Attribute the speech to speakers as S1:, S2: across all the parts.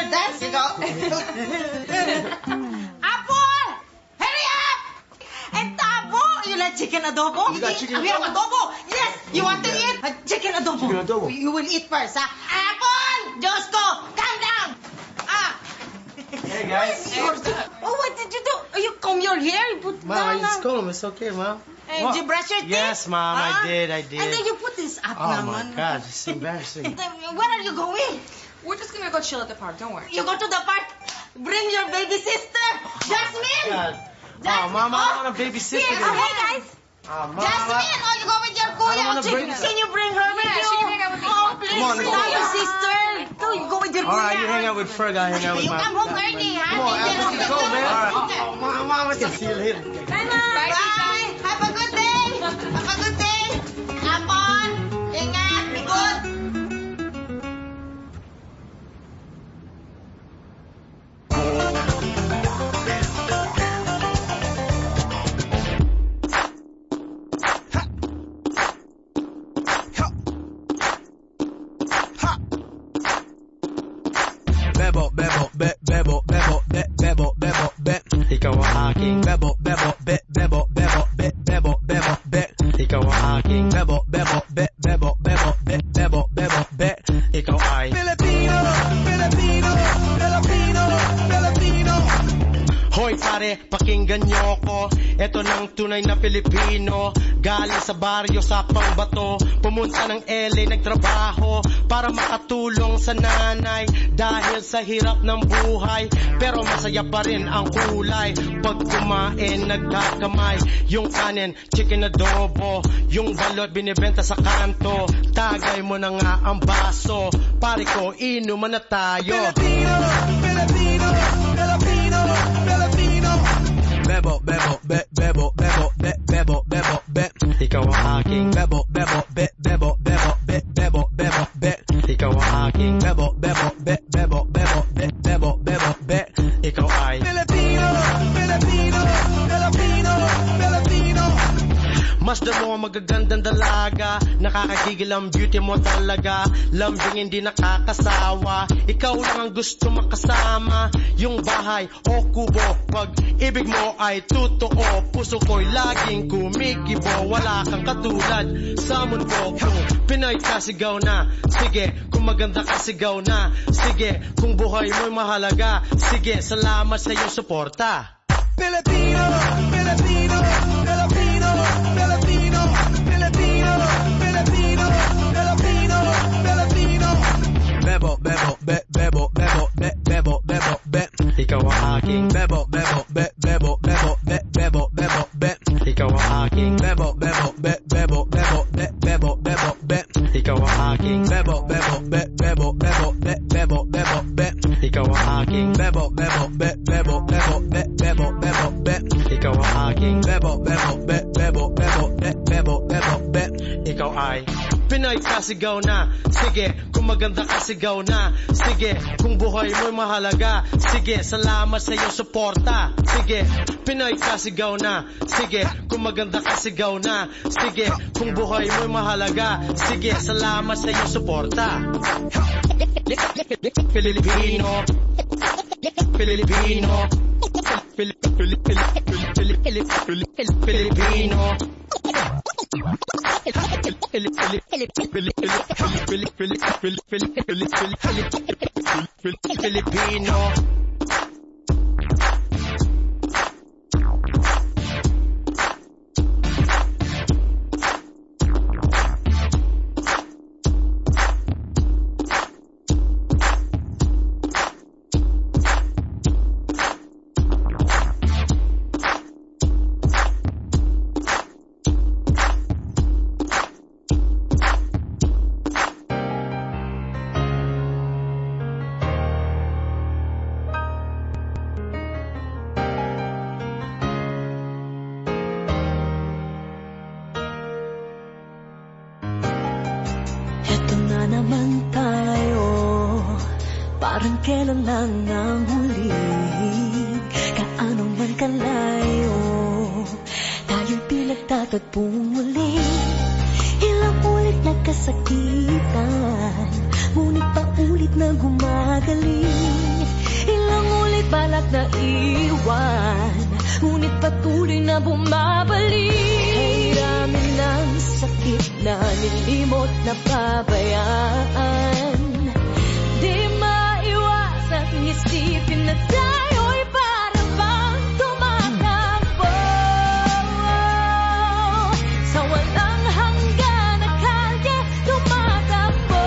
S1: dance, you go. Apple! Hurry up! And tabo! You like chicken adobo?
S2: You got chicken
S1: We have adobo! Yes! You want to eat? Chicken adobo.
S2: Chicken adobo.
S1: You will eat first, ha? Apple! Josco! Calm down!
S2: Hey, guys.
S1: Oh, what did you do? You comb your hair? You put
S2: Mom, I
S1: down,
S2: just comb. It's okay, Mom.
S1: Did you brush your teeth?
S2: Yes, Mom, I did.
S1: And then you put this up,
S2: Oh,
S1: naman.
S2: my God. It's embarrassing.
S1: Where are you going?
S3: We're just gonna go chill at the park, don't worry.
S1: You go to the park. Bring your baby sister, Jasmine.
S2: God. Oh, Mom, I don't want a baby sister.
S1: Here, hey guys.
S2: Oh, Mom.
S1: Jasmine, you go with your kuya.
S2: I don't wanna bring her.
S1: Can you bring her with
S3: Yeah,
S1: you?
S3: she can hang out with me.
S1: Oh, please.
S2: Come on, let's
S1: Not
S2: go.
S1: your sister. No, you go with your
S2: All
S1: kuya.
S2: right, you hang out with Ferg. I hang out with
S1: You
S2: my...
S1: come home early, huh?
S2: Come on, Apple, let's go, man.
S1: All right.
S2: Oh, Mom, I can see you later.
S1: Bye, Mom. Bye. Have a good day. Have a good day. Apon, ingat. Be good.
S4: Bebo, bebo, be, bebo, bebo, be, bebo, bebo, be.
S2: Ikaw ang aking...
S4: Bebo, bebo, be, bebo, bebo, be, bebo, bebo, be.
S2: Ikaw ang aking...
S4: Bebo, bebo, be, bebo, bebo, be, bebo, bebo, be.
S2: Ikaw ay...
S4: Filipino, Filipino, Filipino, Filipino.
S2: Hoy pare, pakinggan niyo ko. Ito ng tunay na Pilipino. Galing sa baryo sa Pangbato. Pumunta ng LA, nagtrabaho para makatulong sa nanay. Dahil sa hirap ng buhay, pero masaya pa rin ang kulay. Pag kumain, nagkakamay. Yung kanin, chicken adobo. Yung balot, binibenta sa kanto. Tagay mo na nga ang baso. Pare ko, inuman na tayo.
S4: Filipino, Filipino, Filipino, Filipino. Bebo, bebo, be, bebo, bebo, be, bebo, bebo, be.
S2: Ikaw ang aking...
S4: Bebo, bebo, be, bebo, bebo, be, bebo, bebo, be.
S2: Ikaw ang aking...
S4: Bebo, bebo, be, bebo, bebo, be, bebo, bebo, be.
S2: Ikaw ay...
S4: Filipino, Filipino, Filipino, Filipino.
S2: Masdan mo ang magagandang dalaga. Nakakagigil ang beauty mo talaga. Lambing hindi nakakasawa. Ikaw lang ang gusto makasama. Yung bahay o kubo, pag ibig mo ay totoo. Puso ko'y laging kumikibo. Wala kang katulad sa mundo ko. Pinoy ka, sigaw na. Sige, kung maganda ka, sigaw na. Sige, kung buhay mo'y mahalaga. Sige, salamat sa iyong suporta.
S4: Filipino, Filipino, Filipino, Filipino, Filipino, Filipino, Filipino, Filipino. Bebo, bebo, be, bebo, bebo, be, bebo, bebo, be.
S2: Ikaw ang aking...
S4: Bebo, bebo, be, bebo, bebo, be, bebo, bebo, be.
S2: Ikaw ang aking...
S4: Bebo, bebo, be, bebo, bebo, be, bebo, bebo, be.
S2: Ikaw ang aking...
S4: Bebo, bebo, be, bebo, bebo, be, bebo, bebo, be.
S2: Ikaw ang aking...
S4: Bebo, bebo, be, bebo, bebo, be, bebo, bebo, be.
S2: Ikaw ang aking...
S4: Bebo, bebo, be, bebo, bebo, be, bebo, bebo, be.
S2: Ikaw ay... Pinoy ka, sigaw na. Sige, kung maganda ka, sigaw na. Sige, kung buhay mo'y mahalaga. Sige, salamat sa iyong suporta. Sige, Pinoy ka, sigaw na. Sige, kung maganda ka, sigaw na. Sige, kung buhay mo'y mahalaga. Sige, salamat sa iyong suporta. Filipino, Filipino, Filipino.
S5: Parang kailan lang ang huli, kaano man kalayo, tayong pinagtatagpong muli. Ilang ulit nagkasakitan, ngunit paulit na gumagaling. balak na iwan, ngunit patuloy na bumabalik. Hiramin ng sakit na nilimot na pabayaan. Di maiwasang isipin na tayo'y para bang tumatakbo sa walang hanggan na kalye, tumatakbo.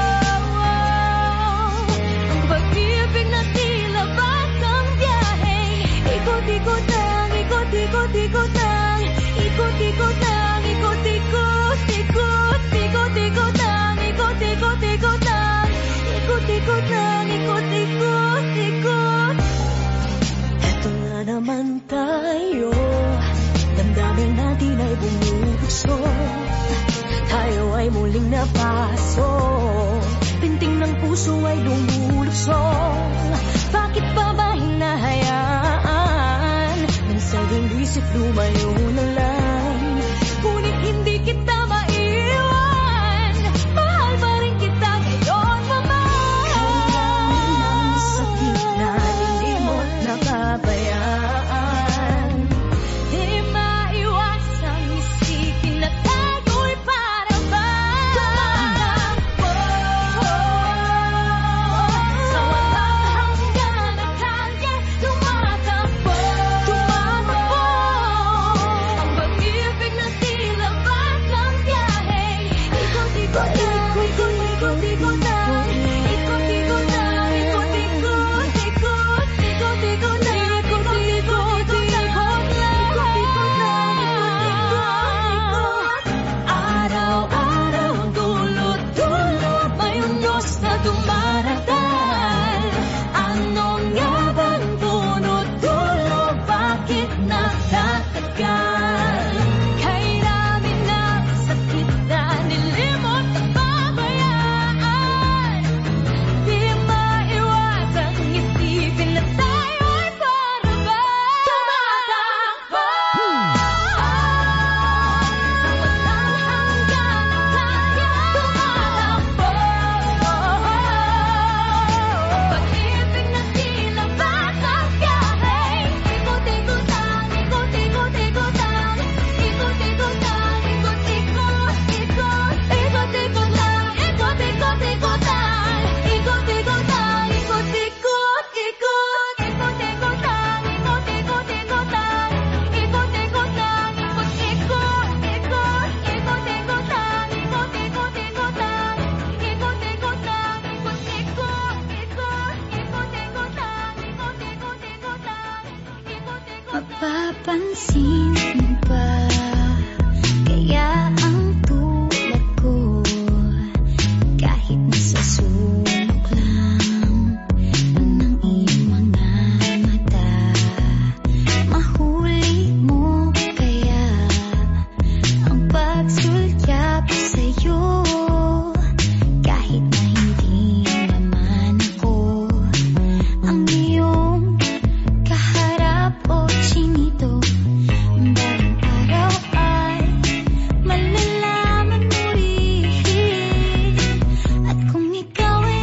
S5: Ang pag-ibig na tila batang biyahe, ikot-ikot lang, ikot-ikot-ikot lang, ikot-ikot lang, ikot-ikot, ikot, ikot-ikot lang, ikot-ikot-ikot lang, ikot-ikot lang, ikot-ikot, ikot. Eto nga naman tayo, damdamin natin ay bumubukso, tayo ay muling napaso, pinting ng puso ay lumuluksong. Bakit pa ba hinahayaan? Minsan yung isip lumayo na lang, ngunit hindi kita maiwan. Mahal pa rin kita ngayon, mama. Kailangan ng sakit na nilimot na pabayaan. Di maiwasang isipin na tayo'y para bang tumatakbo sa walang hanggan na kalye, tumatakbo, tumatakbo. Ang pag-ibig na tila batang biyahe, ikot-ikot lang, ikot-ikot lang, ikot-ikot lang, ikot-ikot, ikot, ikot-ikot lang, ikot-ikot, ikot lang, ikot-ikot lang, ikot-ikot. Araw-araw dulot-dulot may unos na dumaratal. Ano nga bang dunot-dulo? Bakit natatagal? Kairamin ng sakit na nilimot na pabayaan. Di maiwasang isipin na tayo'y para bang tumatakbo sa walang hanggan na kalye, tumatakbo. Pag-ibig na tila batang biyahe, ikot-ikot lang, ikot-ikot, ikot lang, ikot-ikot lang, ikot-ikot, ikot, ikot-ikot lang, ikot-ikot, ikot lang, ikot-ikot lang, ikot-ikot, ikot, ikot-ikot lang, ikot-ikot, ikot lang, ikot-ikot lang, ikot-ikot, ikot, ikot-ikot lang, ikot-ikot, ikot lang, ikot-ikot lang, ikot-ikot, ikot, ikot-ikot lang, ikot-ikot, ikot lang, ikot-ikot. Mapapansin mo ba kaya ang tulad ko, kahit nasa sulok lang ng iyong mga mata, mahuli mo kaya ang pagsulyap sa'yo, kahit na hindi naman ako ang iyong kaharap o chinito. Balang araw ay malalaman mo rin, at kung ikaw ay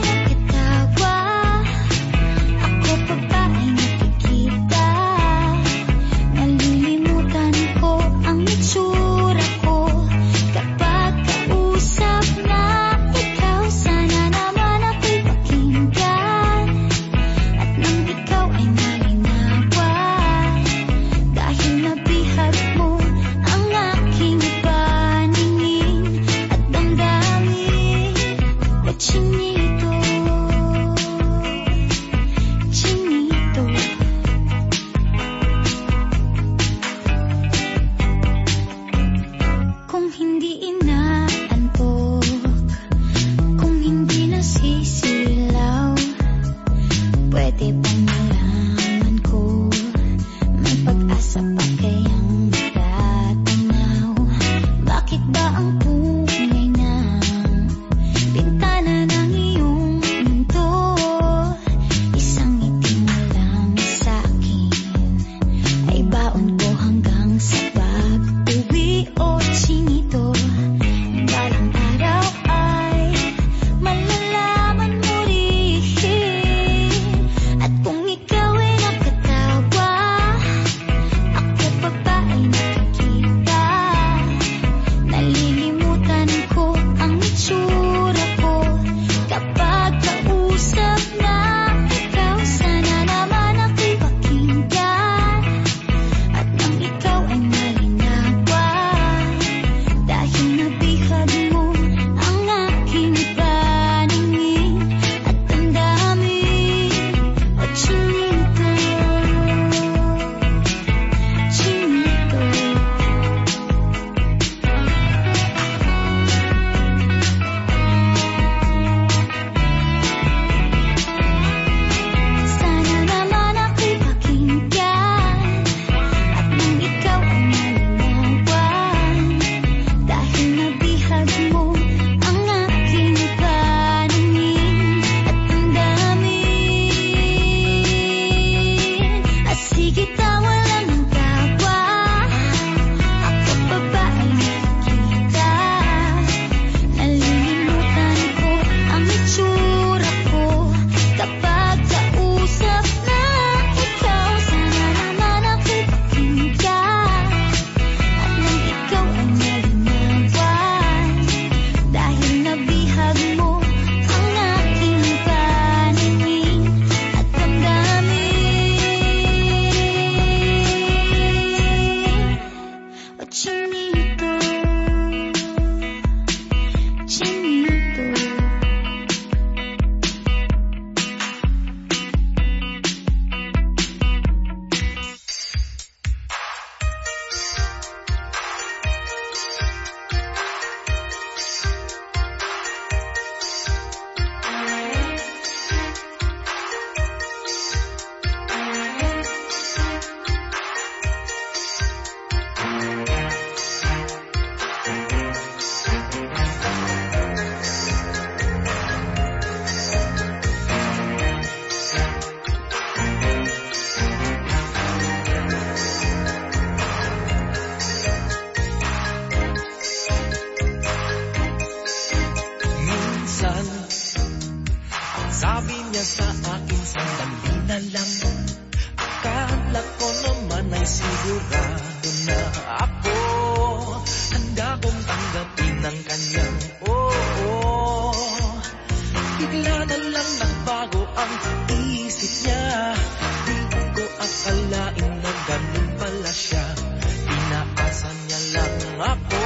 S4: Sabi niya sa akin, sandali na lang. Akala ko naman ay sigurado na ako. Handa kong tanggapin ang kanyang oo. Bigla na lang nagbago ang isip niya. Di ko akalain na ganun pala siya. Pinaasa niya lang ako.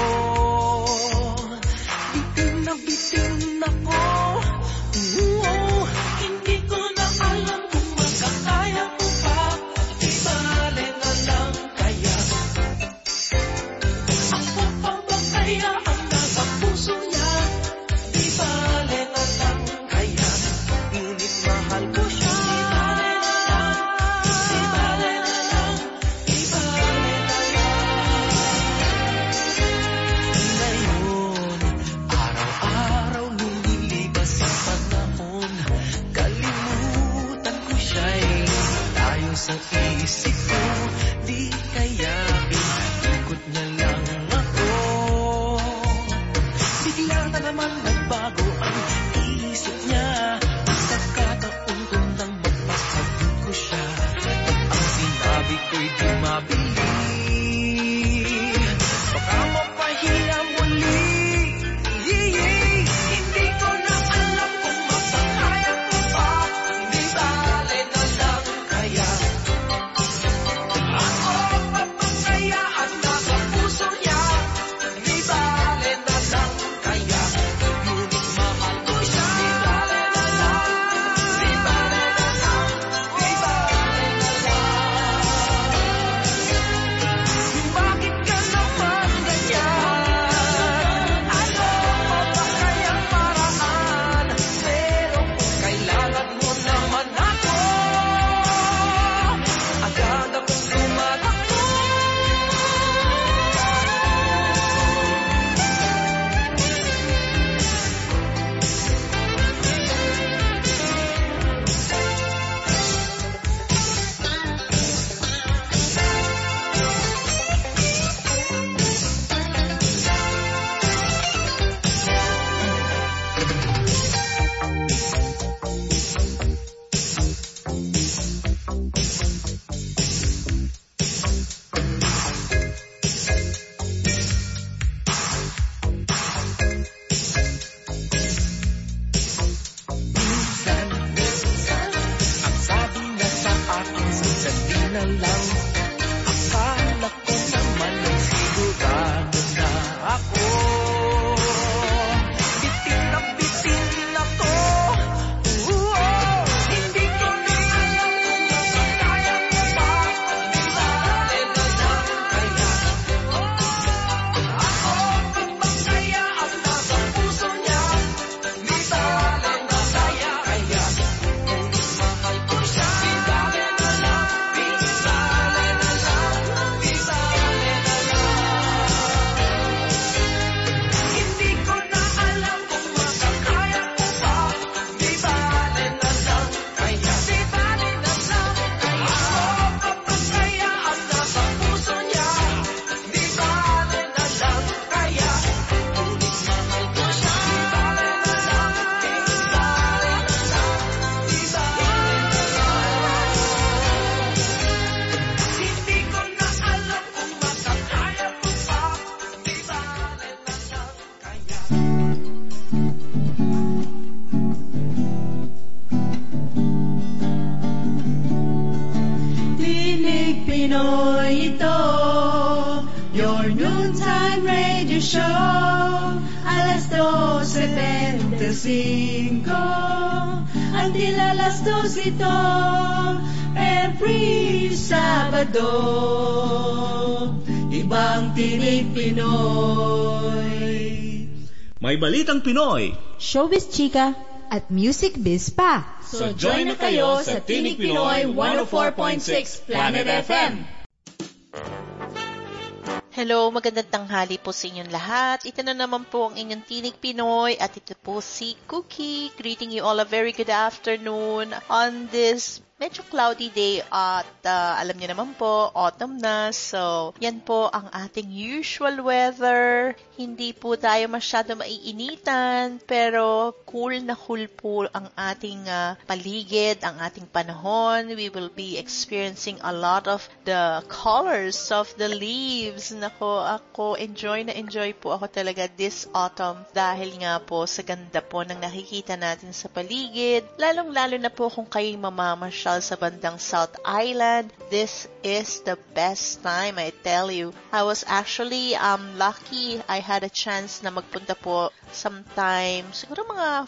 S4: Bitin na bitin ako. Hindi ko na alam kung makakaya ko pa. Di bale na lang kaya. Ako pa ba kaya ang nasa puso niya? Di bale na lang kaya. Ngunit mahal ko siya. Di bale na lang. Di bale na lang. Ngayon, araw-araw lumilipas ang panahon. Kalimutan ko siya'y tayo sa isip ko. Di kaya ikot niya lang ako. Bigla na naman nagbago ang isip niya. Pagkakataon ko nang mapasagot ko siya. Ang sinabi ko'y di mabili. Baka mapahiya muli. Hindi ko na alam kung makakaya ko pa. Di bale na lang kaya. Ako pa ba kaya ang nasa puso niya? Di bale na lang kaya. Ngunit mahal ko siya. Di bale na lang. Di bale na lang. Di bale na lang. Bakit ka naman ganyan? Ano pa ba kayang paraan? Pero kung kailangan mo naman ako, agad akong tumatakbo. Ang sabi niya sa akin, sandali na lang. Akala ko naman ay sigurado na ako. Bitin ako. Hindi ko na alam kung makakaya ko pa. Di bale na lang kaya. Ako pa ba kaya ang nasa puso niya? Di bale na kaya kaya. Ngunit mahal ko siya. Di bale na lang. Di bale na lang. Di bale na lang. Hindi ko na alam kung makakaya ko pa. Di bale na lang kaya. Di bale na lang kaya. Ako pa ba kaya ang nasa puso niya? Di bale na lang kaya. Ngunit mahal ko siya. Di bale na lang. Di bale na lang. Di bale na lang. Hindi ko na alam kung makakaya ko pa. Di bale na lang kaya.
S5: Tinig Pinoy ito, your noontime radio show. Alas 12:25, until alas 2 ito, every Sabado. Ibang Tinig Pinoy.
S6: May balitang Pinoy.
S7: Showbiz Chika at Music Biz pa.
S6: So join na kayo sa Tinig Pinoy 104.6 Planet FM.
S8: Hello, magandang tanghali po sa inyong lahat. Ito na naman po ang inyong Tinig Pinoy at ito po si Cookie. Greeting you all a very good afternoon on this medyo cloudy day at alam niyo naman po, autumn na. So, yan po ang ating usual weather. Hindi po tayo masyado maiinitan, pero cool na cool po ang ating paligid, ang ating panahon. We will be experiencing a lot of the colors of the leaves. Nako, ako enjoy po ako talaga this autumn dahil nga po sa ganda po ng nakikita natin sa paligid. Lalong-lalo na po kung kayo'y mamamasyal sa bandang South Island. This is the best time, I tell you. I was actually lucky. I had a chance na magpunta po sometime, siguro mga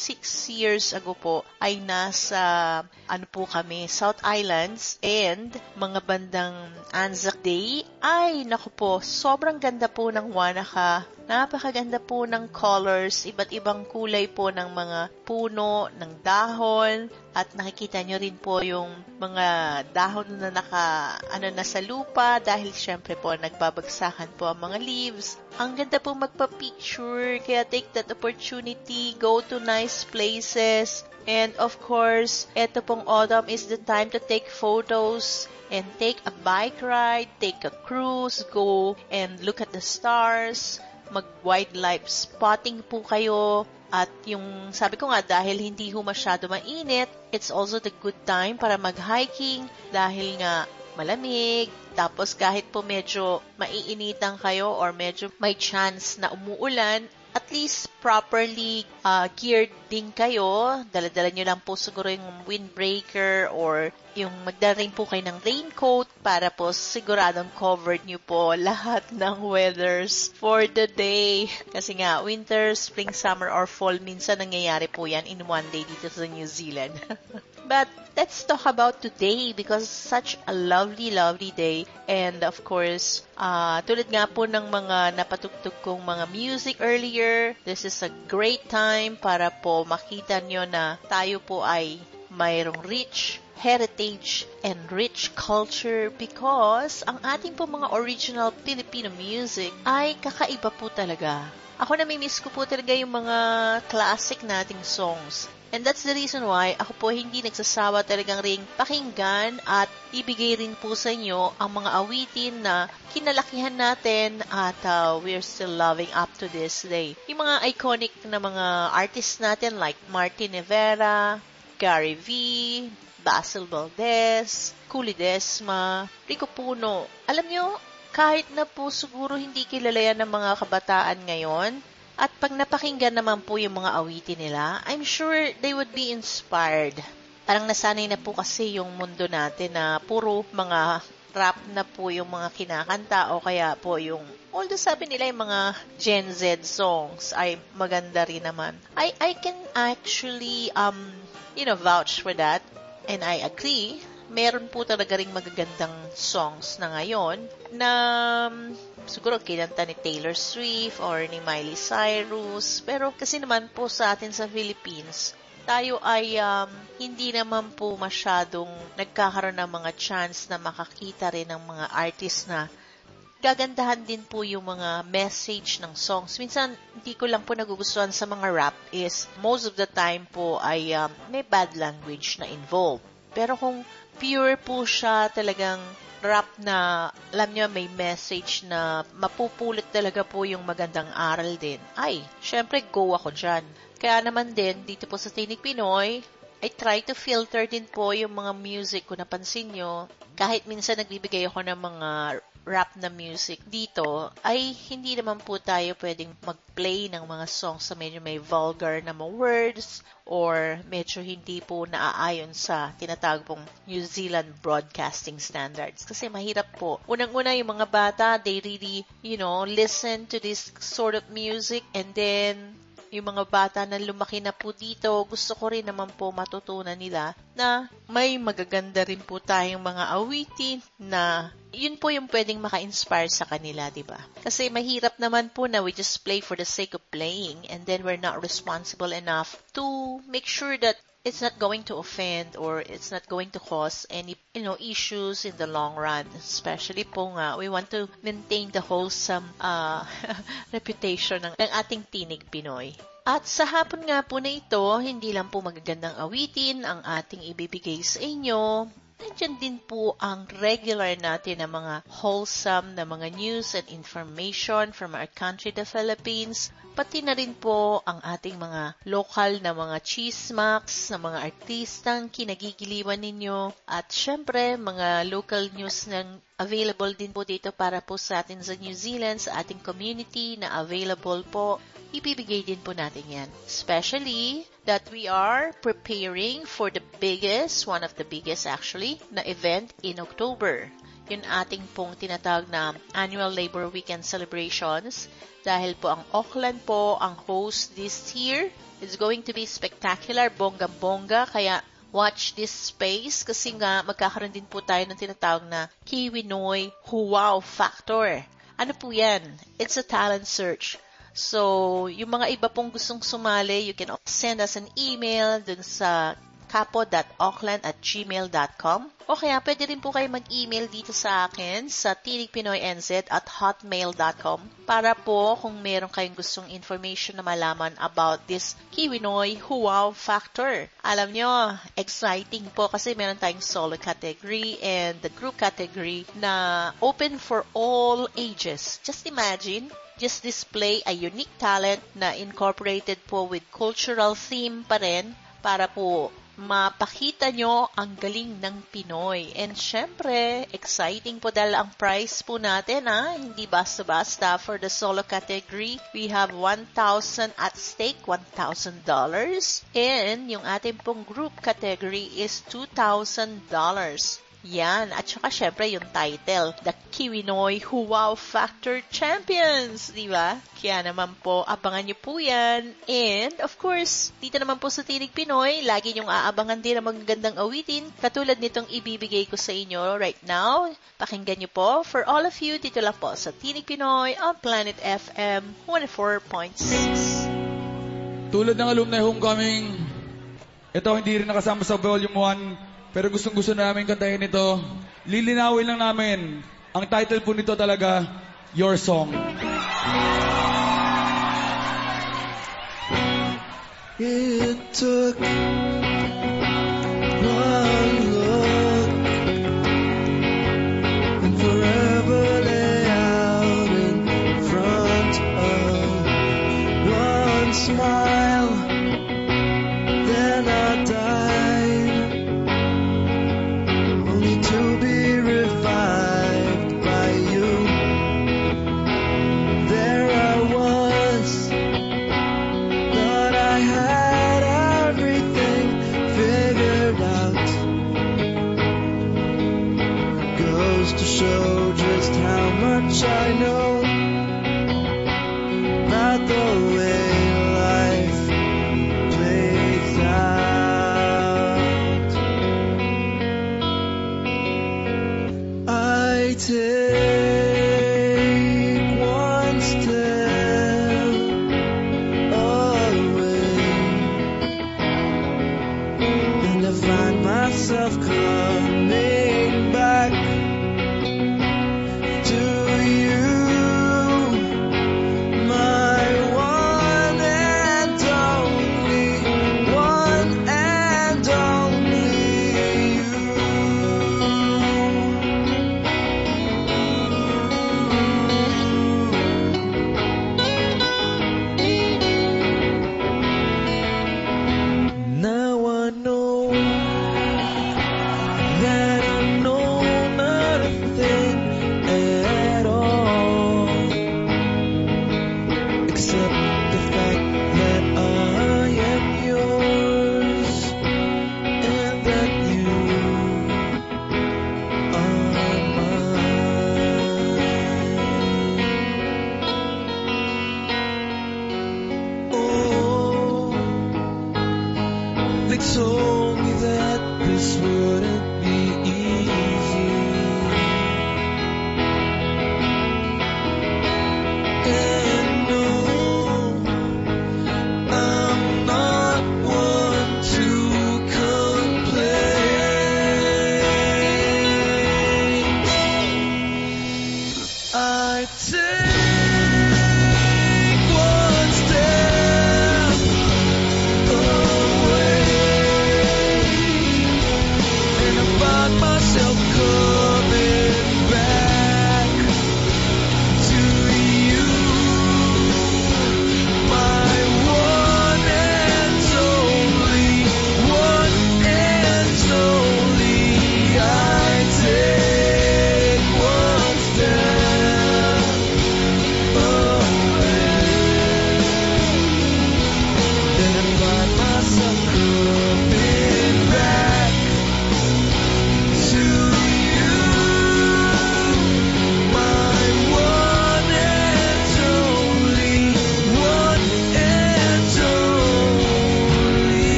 S8: 6 years ago po, ay nasa, kami, South Islands, and mga bandang Anzac Day. Ay, naku po, sobrang ganda po ng Wanaka. Napakaganda po ng colors, iba't ibang kulay po ng mga puno, ng dahon, at nakikita nyo rin po yung mga dahon na nasa lupa dahil syempre po nagbabagsakan po ang mga leaves. Ang ganda po magpa-picture, kaya take that opportunity, go to nice places, and of course, eto pong autumn is the time to take photos and take a bike ride, take a cruise, go and look at the stars, mag-wildlife spotting po kayo. At yung sabi ko nga, dahil hindi ho masyado mainit, it's also the good time para mag-hiking dahil nga malamig. Tapos kahit po medyo maiinitan kayo or medyo may chance na umuulan, at least properly geared din kayo. Dala-dala nyo lang po siguro yung windbreaker or yung magdala rin po kayo ng raincoat para po siguradong covered nyo po lahat ng weathers for the day. Kasi nga, winter, spring, summer, or fall, minsan nangyayari po yan in one day dito sa New Zealand. But let's talk about today because such a lovely, lovely day. And of course, tulad nga po ng mga napatugtog kong mga music earlier, this is a great time para po makita nyo na tayo po ay mayroong rich heritage and rich culture because ang ating po mga original Filipino music ay kakaiba po talaga. Ako namimiss ko po talaga yung mga classic nating songs. And that's the reason why ako po hindi nagsasawa talagang ring pakinggan at ibigay rin po sa inyo ang mga awitin na kinalakihan natin at we're still loving up to this day. Yung mga iconic na mga artists natin like Martin Rivera, Gary V, Basil Valdez, Coolie Desma, Rico Puno. Alam nyo, kahit na po siguro hindi kilala yan ng mga kabataan ngayon, at pag napakinggan naman po yung mga awitin nila, I'm sure they would be inspired. Parang nasanay na po kasi yung mundo natin na puro mga rap na po yung mga kinakanta o kaya po yung, although sabi nila yung mga Gen Z songs ay maganda rin naman. I can actually, vouch for that. And I agree, meron po talaga ring magagandang songs na ngayon na siguro kinanta ni Taylor Swift or ni Miley Cyrus. Pero kasi naman po sa atin sa Philippines, tayo ay hindi naman po masyadong nagkakaroon ng mga chance na makakita rin ng mga artist na gagandahan din po yung mga message ng songs. Minsan, hindi ko lang po nagugustuhan sa mga rap is most of the time po ay may bad language na involved. Pero kung pure po siya talagang rap na, alam niyo, may message na mapupulot talaga po yung magandang aral din, ay, syempre go ako dyan. Kaya naman din, dito po sa Tinig Pinoy, I try to filter din po yung mga music kung napansin nyo. Kahit minsan nagbibigay ako ng mga rap na music dito, ay hindi naman po tayo pwedeng mag-play ng mga songs na medyo may vulgar na mga words or medyo hindi po naaayon sa tinatawag pong New Zealand Broadcasting Standards. Kasi mahirap po. Unang-una yung mga bata, they really, listen to this sort of music and then yung mga bata na lumaki na po dito, gusto ko rin naman po matutunan nila na may magaganda rin po tayong mga awitin na yun po yung pwedeng maka-inspire sa kanila, diba? Kasi mahirap naman po na we just play for the sake of playing and then we're not responsible enough to make sure that it's not going to offend or it's not going to cause any, issues in the long run. Especially po nga, we want to maintain the wholesome reputation ng ating Tinig Pinoy. At sa hapon nga po na ito, hindi lang po magagandang awitin ang ating ibibigay sa inyo. Nandiyan din po ang regular natin na mga wholesome na mga news and information from our country, the Philippines. Pati na rin po ang ating mga local na mga chismaks, na mga artistang kinagigiliwan ninyo. At syempre, mga local news ng available din po dito para po sa atin sa New Zealand, sa ating community na available po. Ibibigay din po natin yan. Especially that we are preparing for the biggest, one of the biggest actually, na event in October. Yun ating pong tinatawag na Annual Labor Weekend Celebrations. Dahil po ang Auckland po ang host this year. It's going to be spectacular, bongga-bongga, kaya watch this space kasi nga magkakaroon din po tayo ng tinatawag na Kiwinoy Wow Factor. Ano po yan? It's a talent search. So, yung mga iba pong gustong sumali, you can send us an email dun sa kapo.auckland@gmail.com o kaya pwede rin po kayo mag-email dito sa akin sa tinigpinoynz@hotmail.com para po kung meron kayong gustong information na malaman about this Kiwinoy Wow Factor. Alam nyo, exciting po kasi meron tayong solo category and the group category na open for all ages. Just imagine, just display a unique talent na incorporated po with cultural theme pa rin para po mapakita nyo ang galing ng Pinoy. And syempre, exciting po dahil ang prize po natin, hindi basta-basta for the solo category. We have 1,000 at stake, $1,000. And yung ating pong group category is $2,000. Yan. At saka syempre yung title, The Kiwinoy Wow Factor Champions. Diba? Kaya naman po, abangan nyo po yan. And of course, dito naman po sa Tinig Pinoy, lagi nyong aabangan din ang magagandang awitin katulad nitong ibibigay ko sa inyo right now. Pakinggan nyo po. For all of you, dito lang po sa Tinig Pinoy on Planet FM 104.6.
S9: Tulad ng alumni homecoming, ito hindi rin nakasama sa volume 1. Pero gustong-gusto namin kantahin ito. Lilinawin lang namin. Ang title po nito talaga, Your Song.
S4: It took one look and forever lay out in front of one smile. Then I died, only to be revived by you. There I was, thought I had everything figured out. Goes to show just how much I know about the way life plays out. I take one step away, and I find myself coming back to you, my one and only, one and only you. Now I know that I know nothing at all, except the fact that I am yours and that you are mine. Oh, they told me that this wouldn't be easy, and no, I'm not one to complain. I take one step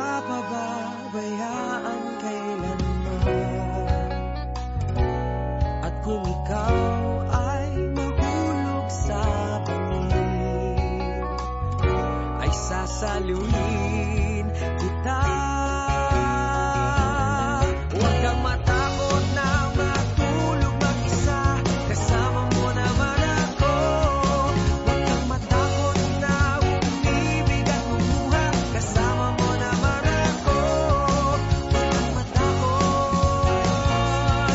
S4: pababayaan kailanman. At kung ikaw ay mahulog sa bangin, ay sasaluhin kita. Huwag kang matakot na matulog mag-isa, kasama mo naman ako. Huwag kang matakot na umibig at kumuha, kasama mo naman ako. Huwag kang matakot.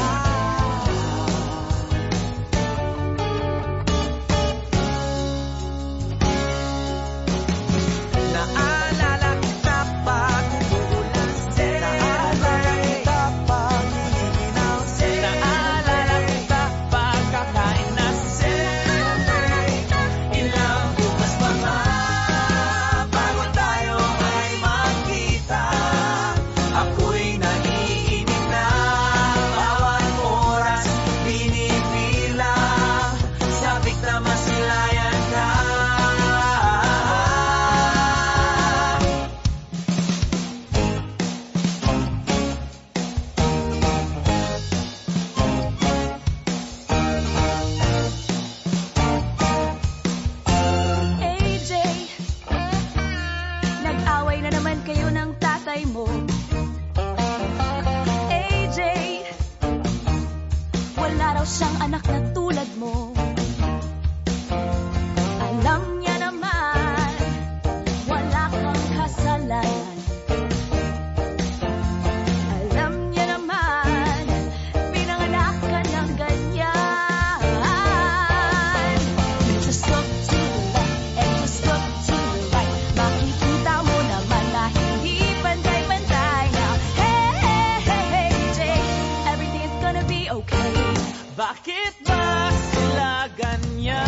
S4: Naalala kita pag umuulan, naalala kita pag hihinaw, naalala kita pag kakain na, ilang bukas pa nga bago tayo ay magkita. Ako'y naiinip na, bawat oras binibilang, sabik na masilayan ka.
S5: AJ, nag-away na naman kayo ng tatay mo. AJ, wala raw siyang anak na tulad mo. Alam niya naman, wala kang kasalanan. Alam niya naman, pinanganak ka ng ganyan. Just look to the left and just look to the right. Makikita mo naman na hindi pantay-pantay na. Hey, hey, hey, hey, Jay, everything is gonna be okay.
S4: Bakit ba sila ganyan?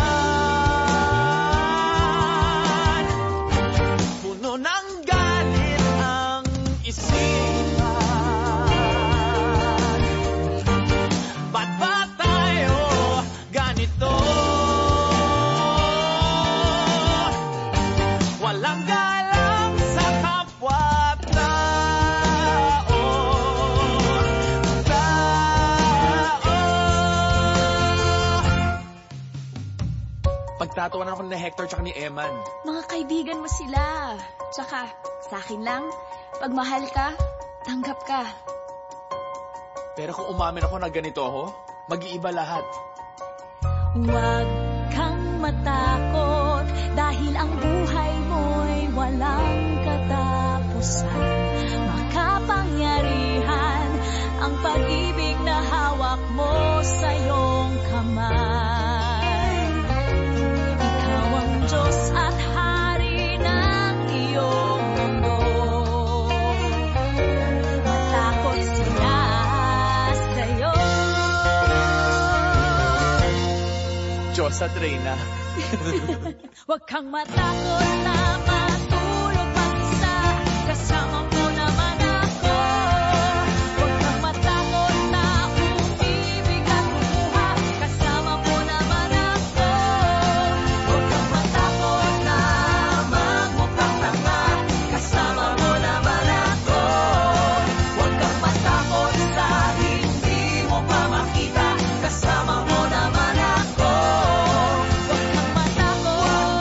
S4: Puno ng galit ang isipan. Ba't ba tayo ganito? Walang galang sa kapwa-tao. Pagtatawanan ako ni Hector tsaka ni Eman.
S5: Mga kaibigan mo sila. Tsaka, sa akin lang, pag mahal ka, tanggap ka.
S4: Pero kung umamin ako na ganito ako, mag-iiba lahat.
S5: Huwag kang matakot dahil ang buhay mo'y walang katapusan. Makapangyarihan ang pag-ibig na hawak mo sa iyong kamay. Ikaw ang Diyos at Hari ng iyong mundo. Matakot sila sa'yo.
S4: Diyos at Reyna.
S5: Huwag kang matakot na matulog mag-isa, kasama mo naman ako. Huwag kang matakot na umibig at kumuha, kasama mo naman ako. Huwag kang matakot na magmukhang tanga, kasama mo naman ako. Huwag kang matakot sa hindi mo pa makita, kasama mo naman ako. Huwag kang matakot.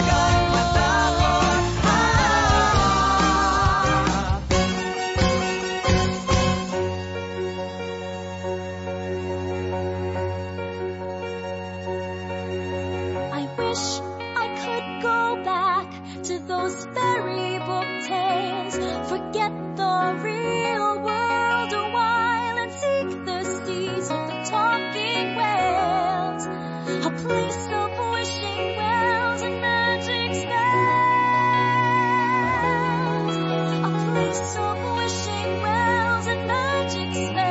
S5: I wish I could go back to those fairy book tales, forget the real world a while and seek the seas of the talking whales, a place of wishing wells and magic spells, a place of wishing wells and magic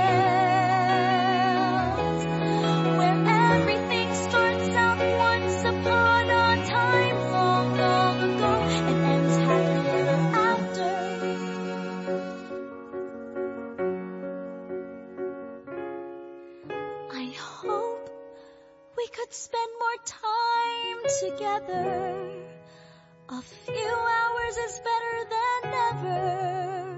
S5: spells, where everything starts out once upon a time long, long ago and ends happily ever after. I hope we could spend more time together. A few hours is better than never.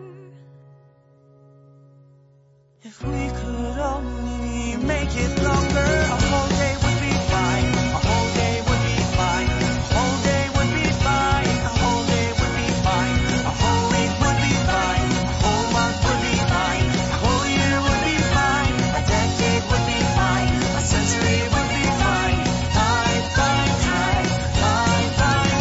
S4: make it longer. A whole day would be fine. A whole day would be fine. A whole day would be fine. A whole day would be fine. A whole week would be fine. A whole month would be fine. A whole year would be fine. A decade would be fine. A century would be fine. Time, time, time, time, time,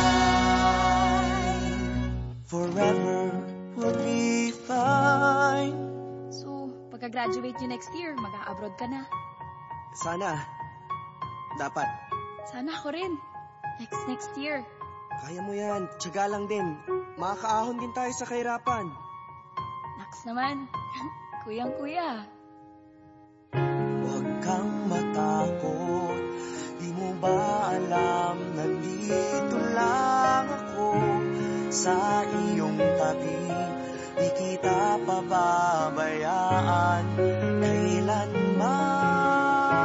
S4: time. Forever will be fine.
S5: So, pagka-graduate nyo next year, mag-a-abroad ka na.
S4: Sana. Dapat.
S5: Sana ako rin. Next year.
S4: Kaya mo yan. Tiyaga lang din. Makakaahon din tayo sa kahirapan.
S5: Naks naman. Kuyang-kuya.
S4: Huwag kang matakot. Di mo ba alam, nandito lang ako sa iyong tabi. Di kita pababayaan kailanman.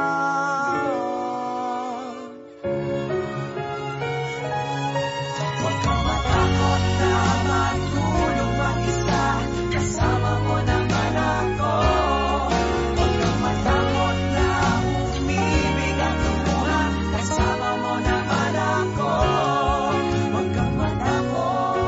S4: Huwag kang matakot na matulog mag-isa, kasama mo naman ako. Huwag kang matakot na umibig at lumuha, kasama mo naman ako. Huwag kang matakot.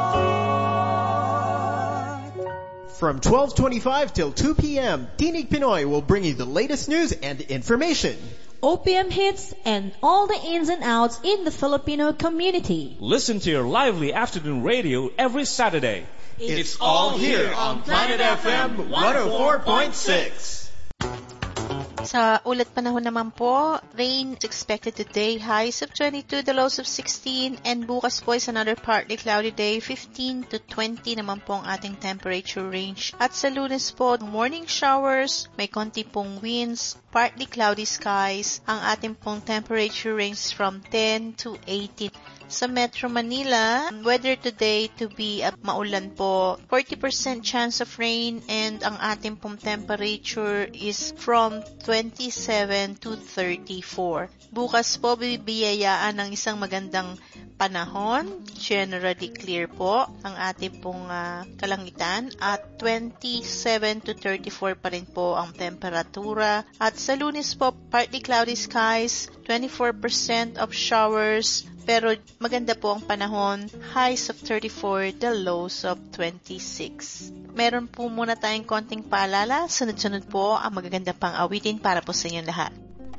S10: From 12:25 till 2 p.m., Tinig Pinoy will bring you the latest news and information.
S7: OPM hits and all the ins and outs in the Filipino community.
S6: Listen to your lively afternoon radio every Saturday.
S10: It's all here on Planet FM 104.6.
S8: Sa ulat panahon naman po, rain is expected today, highs of 22, the lows of 16, and bukas po is another partly cloudy day, 15 to 20 naman po ang ating temperature range. At sa Lunes po, morning showers, may konti pong winds, partly cloudy skies, ang ating pong temperature range from 10 to 18. Sa Metro Manila, weather today to be maulan po. 40% chance of rain and ang ating pong temperature is from 27 to 34. Bukas po, bibiyayaan ng isang magandang panahon. Generally clear po ang ating pong kalangitan at 27 to 34 pa rin po ang temperatura. At sa Lunes po, partly cloudy skies, 24% of showers, pero maganda po ang panahon, highs of 34, the lows of 26. Meron po muna tayong konting paalala, sunod-sunod po ang magaganda pang awitin para po sa inyong lahat.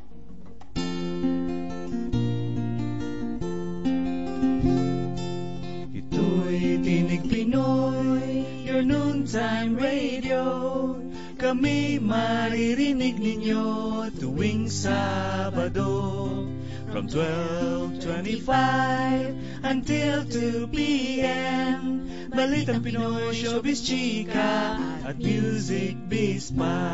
S4: Ito'y Tinig Pinoy, your noontime radio. Kami maririnig ninyo tuwing Sabado. From 12:25 until 2 p.m. Balitang Pinoy, showbiz, chika, at music biz pa.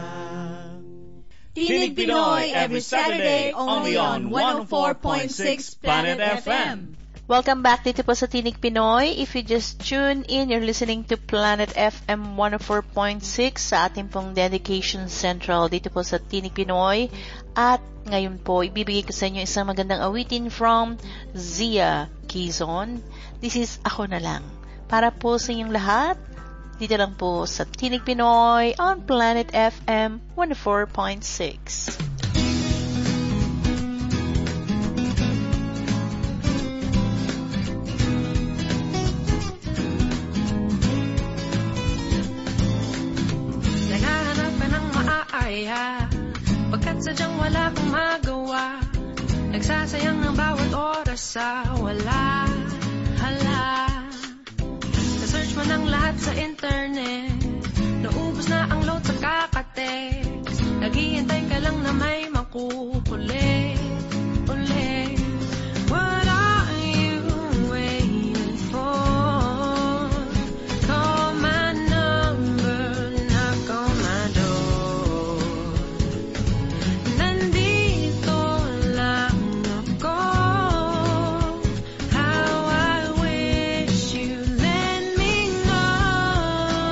S6: Tinig Pinoy every Saturday only on 104.6 Planet FM.
S8: Welcome back dito po sa Tinig Pinoy. If you just tune in, you're listening to Planet FM 104.6 sa ating pong Dedication Central dito po sa Tinig Pinoy. At ngayon po, ibibigay ko sa inyo isang magandang awitin from Zia Quezon. This is Ako Na Lang. Para po sa inyong lahat, dito lang po sa Tinig Pinoy on Planet FM 104.6.
S11: Naghahanap ka ng maaaya, pagkat sadyang wala kang magawa. Nagsasayang ng bawat oras sa wala. Hala, na-search mo ng lahat sa internet, naubos na ang load sa kakatext. Naghihintay ka lang na may makukulit ulit. What are you waiting for? Call my number, knock on my door. Nandito lang ako. How I wish you let me know.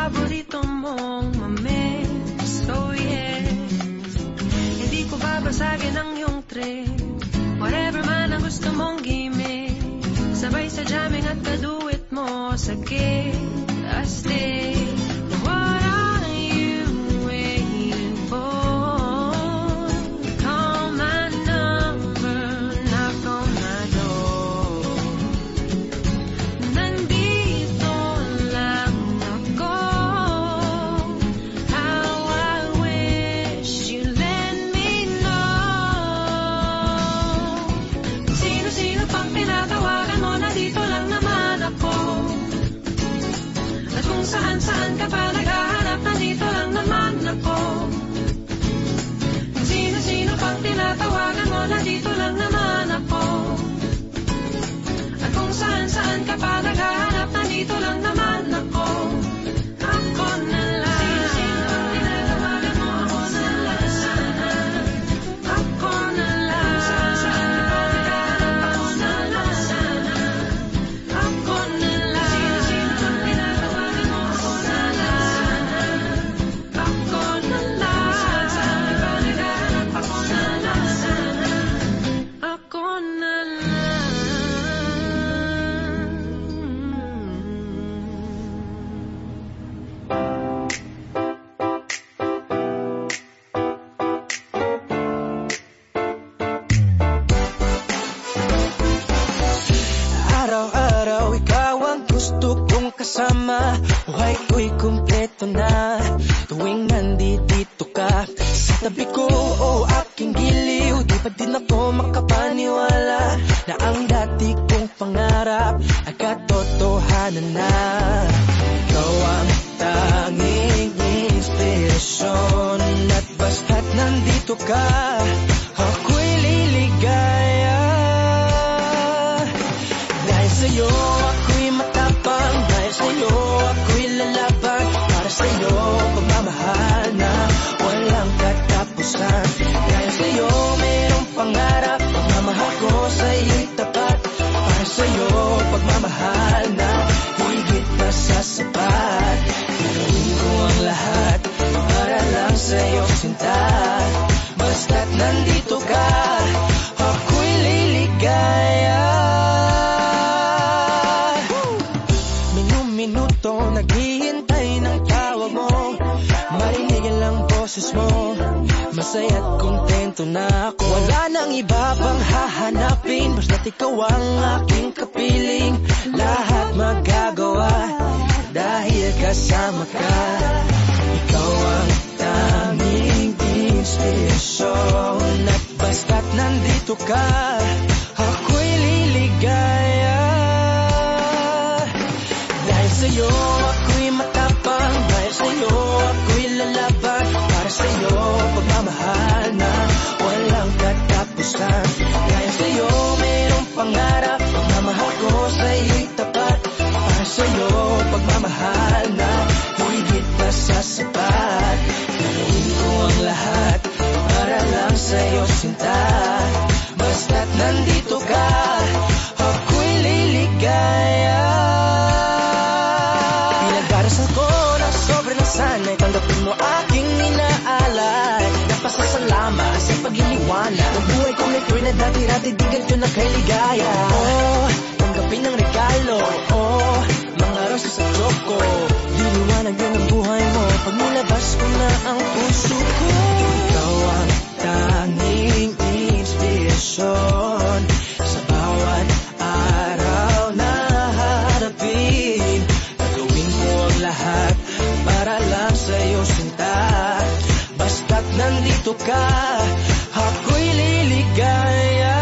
S11: paborito mong mamiss. Oh yes, hindi ko babasagin ang iyong trip. Whatever man ang gusto mong gimmick, sabay sa jamming at kaduit mo sa gig. I stay. What are you waiting for? Call my number, knock on my door. Nandito lang ako. How I wish you let me know. Sino-sino pang tinatawagan mo, nandito lang naman ako. At kung saan-saan ka pa naghahanap, nandito lang naman ako. Sino-sino pang tinatawagan mo, nandito lang naman ako. At kung saan-saan ka pa naghahanap, nandito lang naman ako. Ako na lang. Sino-sino pang tinatawagan mo, ako na lang. Ako na lang. Saan-saan ka pa naghahanap, ako na lang. Ako na lang. Sino-sino pang tinatawagan mo, ako na lang. Ako na lang. Saan-saan ka pa naghahanap, ako na lang. Ako na lang.
S4: Araw-araw ikaw ang gusto kong kasama. Buhay ko'y kumpleto na tuwing nandito ka sa tabi ko o aking giliw. Di pa din ako makapaniwala na ang dati kong pangarap ay katotohanan na. Ikaw ang tanging inspirasyon at basta't nandito ka, ako'y liligaya. Dahil sa'yo ako'y matapang, dahil sa'yo ako'y lalaban, para sa'yo pagmamahal na walang katapusan. Dahil sa'yo mayroong pangarap, pagmamahal ko sa'yo'y tapat, para sa'yo pagmamahal na higit pa sa sapat. Gagawin ko ang lahat para lang sa'yo sinta, basta't nandito ka, ako'y liligaya. Minuto naghihintay ng tawag mo, marinig lang boses mo, masaya't kontento na ako. Wala nang iba pang hahanapin, basta't ikaw ang aking kapiling. Lahat magagawa dahil kasama ka. Ikaw ang tanging inspirasyon at basta't nandito ka, ako'y liligaya. Dahil sa'yo ako'y matapang, dahil sa'yo ako'y lalaban, para sa'yo pagmamahal na walang katapusan. Dahil sa'yo mayroong pangarap, pagmamahal ko sa'yo'y tapat, para sa'yo pagmamahal na higit pa sa sapat. Gagawin ko ang lahat para lang sa'yo sinta, basta't nandito ka, ako'y liligaya. Pinagdarasal ko na sobrang nasanay, tanggapin mo aking inaalay. Napasasalamat sa pag-iniwanag, ang buhay kong ito'y na dati-dati di ganito na kay ligaya. Oh, tanggapin ang regalo, oh, mga rosas sa choco. Diliwanag yun ang buhay mo pag nilabas ko na ang puso ko. Ikaw ang tanging inspirasyon sa bawat araw na harapin. Gagawin ko ang lahat para lang sa'yo sinta, basta't nandito ka, ako'y liligaya.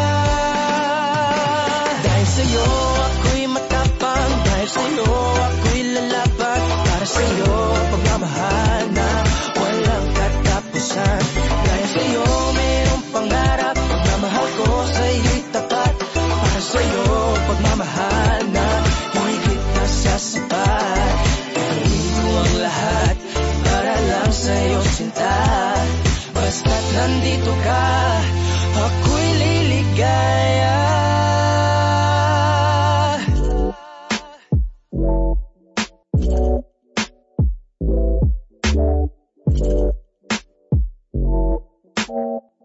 S4: Dahil sa'yo ako'y matapang, dahil sa'yo ako'y lalaban, para sa'yo pagmamahal na walang katapusan. Dahil sa'yo mayroong pangarap, pagmamahal ko sa'yo'y tapat, para sa'yo pagmamahal na higit na sa sapat. Gagawin ko ang lahat para lang sa'yo sinta, basta't nandito ka, ako'y liligaya.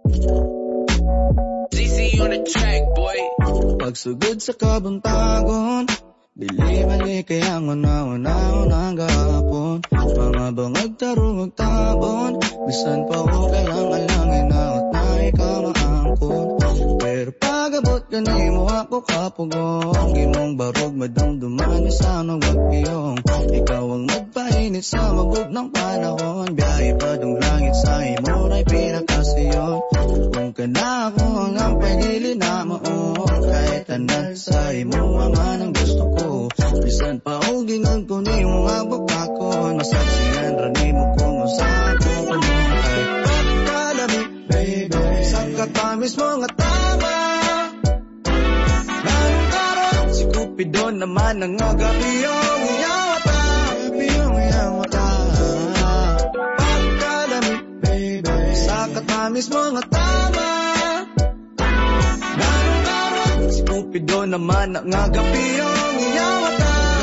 S4: DC on the track, boy.
S12: Pagsugod sa kabuntagon, dili mali kaya una-una gahapon. Mga bangag tarong tabon, bisan pa o kailang alangin naot na ikaw maangkon. Pero pagabot gani mo ako kapugong, imong barog madumduman sa nagwagpiyong. Ikaw ang magpainit sa mabog ng panahon, biyahe pa dong langit sa imo ay pinakasiyon. Kung kana ako ang pagili na maon, kahit tanan sa imo ang anang gusto ko. Bisan pa o gingon ko ni mo nga bakakon, masaksihan rani mo kung usahan ko kanong kay pagkalami, baby. Sa katamis mo nga tama, nanong karon si Cupido naman ang agapiyong iyawata, agapiyong iyawata. Pagkalami, baby. Sa katamis mo nga tama, nanong karon si Cupido naman ang agapiyong iyawata.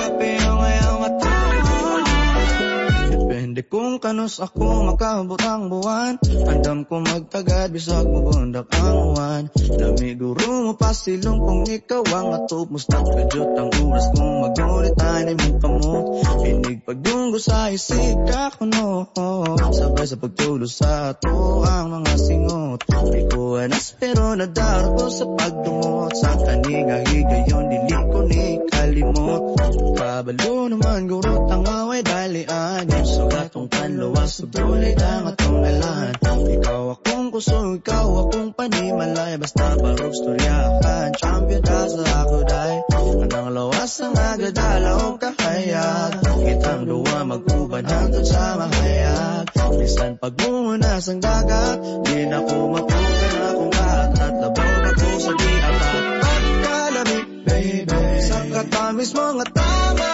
S12: Depende kung kanos ako makabot ang buwan, andam ko magtagad bisag mabundak ang uwan. Namiguro mo pa silong kung ikaw ang atop, musta kadyot ang oras kung magulitan ay mong kamot. Inig pagdunggo sa isip ka kuno, sabay sa pagtulo sa ato ang mga singot. Di ko anas pero nadaro ko sa pagdungot, sa kaninga higayon dili ko ni kalimot. Kabalo naman gurot ang away dalian, yung sugat atong panluwas sugulit ang atong alan. Ikaw akong kusog, ikaw akong panimalay, basta barog storyahan, champion ka sa ako day. Anang lawas ang agadala o kahayag, kitang duwa mag-uban hangtod sa mahayag. Bisan pagmunas ang dagat, di na ko mapukan akong kat, at labaw ako sa di-apat. Pagkalami, baby, sa katamis mo nga tama,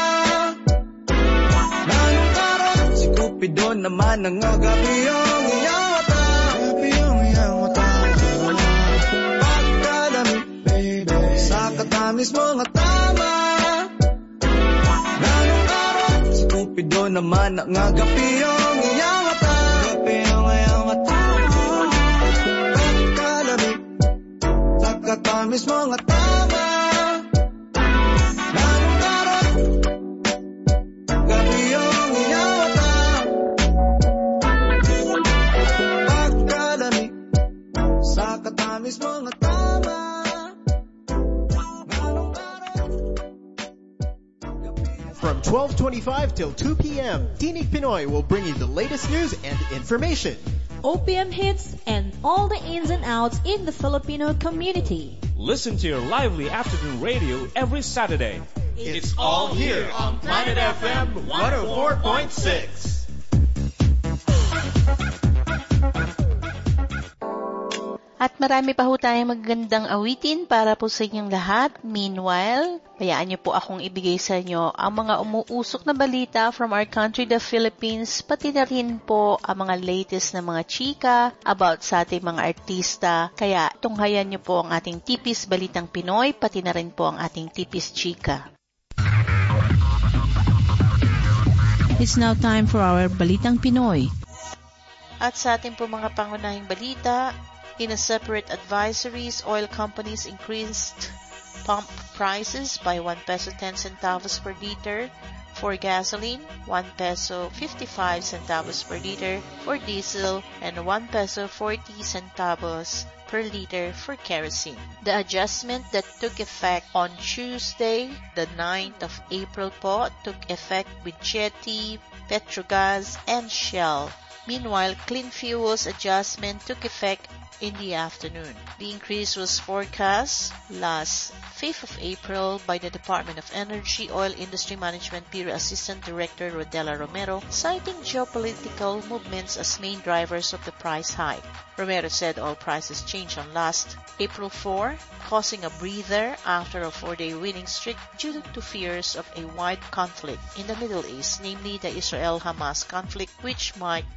S12: Cupido naman ang agapiyong iyawata, agapiyong iyawata. Pagkalami, baby, sa katamis mo nga tama, nanong karon si Cupido naman ang agapiyong iyawata, agapiyong iyawata. Pagkalami, sa katamis mo nga tama, nanong karon agapiyong iyawata. Sa katamis mo nga tama,
S10: From 12:25 till 2 p.m., Tinig Pinoy will bring you the latest news and information.
S7: OPM hits and all the ins and outs in the Filipino community.
S6: Listen to your lively afternoon radio every Saturday.
S10: It's all here on Planet FM 104.6.
S8: At marami pa ho tayong magagandang awitin para po sa inyong lahat. Meanwhile, hayaan niyo po akong ibigay sa inyo ang mga umuusok na balita from our country, the Philippines, pati na rin po ang mga latest na mga chika about sa ating mga artista. Kaya tunghayan niyo po ang ating tipis balitang Pinoy, pati na rin po ang ating tipis chika.
S13: It's now time for our Balitang Pinoy.
S8: At sa ating po mga pangunahing balita, in a separate advisories, oil companies increased pump prices by 1 peso 10 centavos per liter for gasoline, 1 peso 55 centavos per liter for diesel, and 1 peso 40 centavos per liter for kerosene. The adjustment that took effect on Tuesday, the 9th of April po, took effect with Jetty, Petrogas, and Shell. Meanwhile, Clean Fuels adjustment took effect in the afternoon. The increase was forecast last 5th of April by the Department of Energy Oil Industry Management Bureau Assistant Director Rodela Romero, citing geopolitical movements as main drivers of the price hike. Romero said oil prices changed on last April 4, causing a breather after a 4-day winning streak due to fears of a wide conflict in the Middle East, namely the Israel-Hamas conflict, which might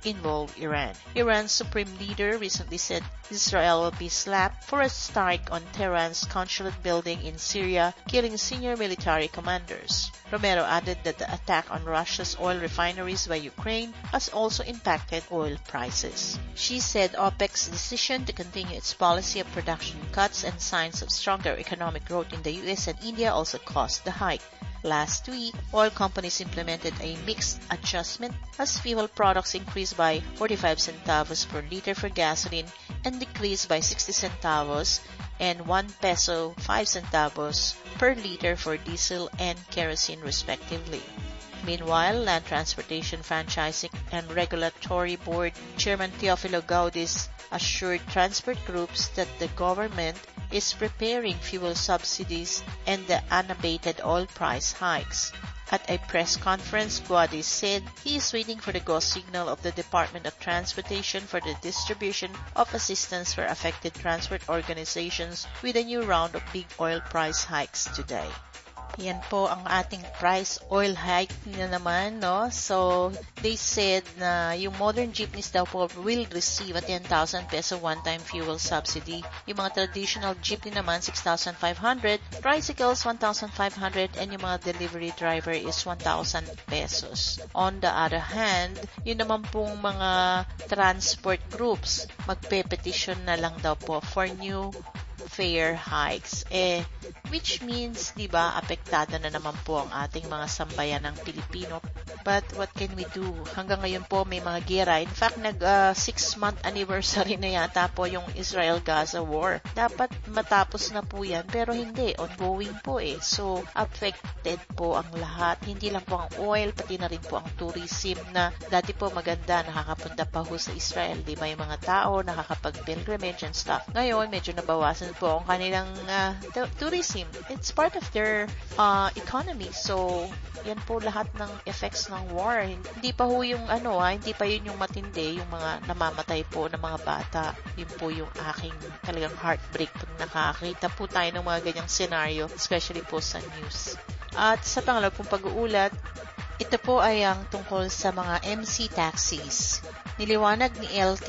S8: involve Iran. Iran's supreme leader recently said Israel will be slapped for a strike on Tehran's consulate building in Syria, killing senior military commanders. Romero added that the attack on Russia's oil refineries by Ukraine has also impacted oil prices. She said OPEC's decision to continue its policy of production cuts and signs of stronger economic growth in the US and India also caused the hike. Last week, oil companies implemented a mixed adjustment as fuel products increased by 45 centavos per liter for gasoline and decreased by 60 centavos and 1 peso 5 centavos per liter for diesel and kerosene respectively. Meanwhile, Land Transportation Franchising and Regulatory Board Chairman Teofilo Gaudis assured transport groups that the government is preparing fuel subsidies and the unabated oil price hikes. At a press conference, Gaudis said he is waiting for the go signal of the Department of Transportation for the distribution of assistance for affected transport organizations with a new round of big oil price hikes today. Yan po ang ating price oil hike na naman, no? So, they said na yung modern jeepneys daw po will receive a 10,000 peso one-time fuel subsidy. Yung mga traditional jeepney naman, 6,500. Tricycles, 1,500. And yung mga delivery driver is 1,000 pesos. On the other hand, yun naman pong mga transport groups, magpe-petition na lang daw po for new fare hikes. Which means, di ba, apektado na naman po ang ating mga sambayan ng Pilipino. But what can we do? Hanggang ngayon po may mga gera. In fact, 6-month anniversary na yata po yung Israel-Gaza war. Dapat matapos na po yan, pero hindi. Ongoing po So, affected po ang lahat. Hindi lang po ang oil, pati na rin po ang tourism na dati po maganda, nakakapunta pa ho sa Israel. Di ba yung mga tao, nakakapag-pilgrimage and stuff. Ngayon, medyo nabawasan po ang kanilang tourism. It's part of their economy. So, yan po lahat ng effects ng war. Hindi pa ho yung hindi pa yun yung matindi, yung mga namamatay po ng mga bata. Yun po yung aking talagang heartbreak pag nakakita po tayo ng mga ganyang scenario, especially po sa news. At sa pangalawa pong pag-uulat, ito po ay ang tungkol sa mga MC taxis. Niliwanag ni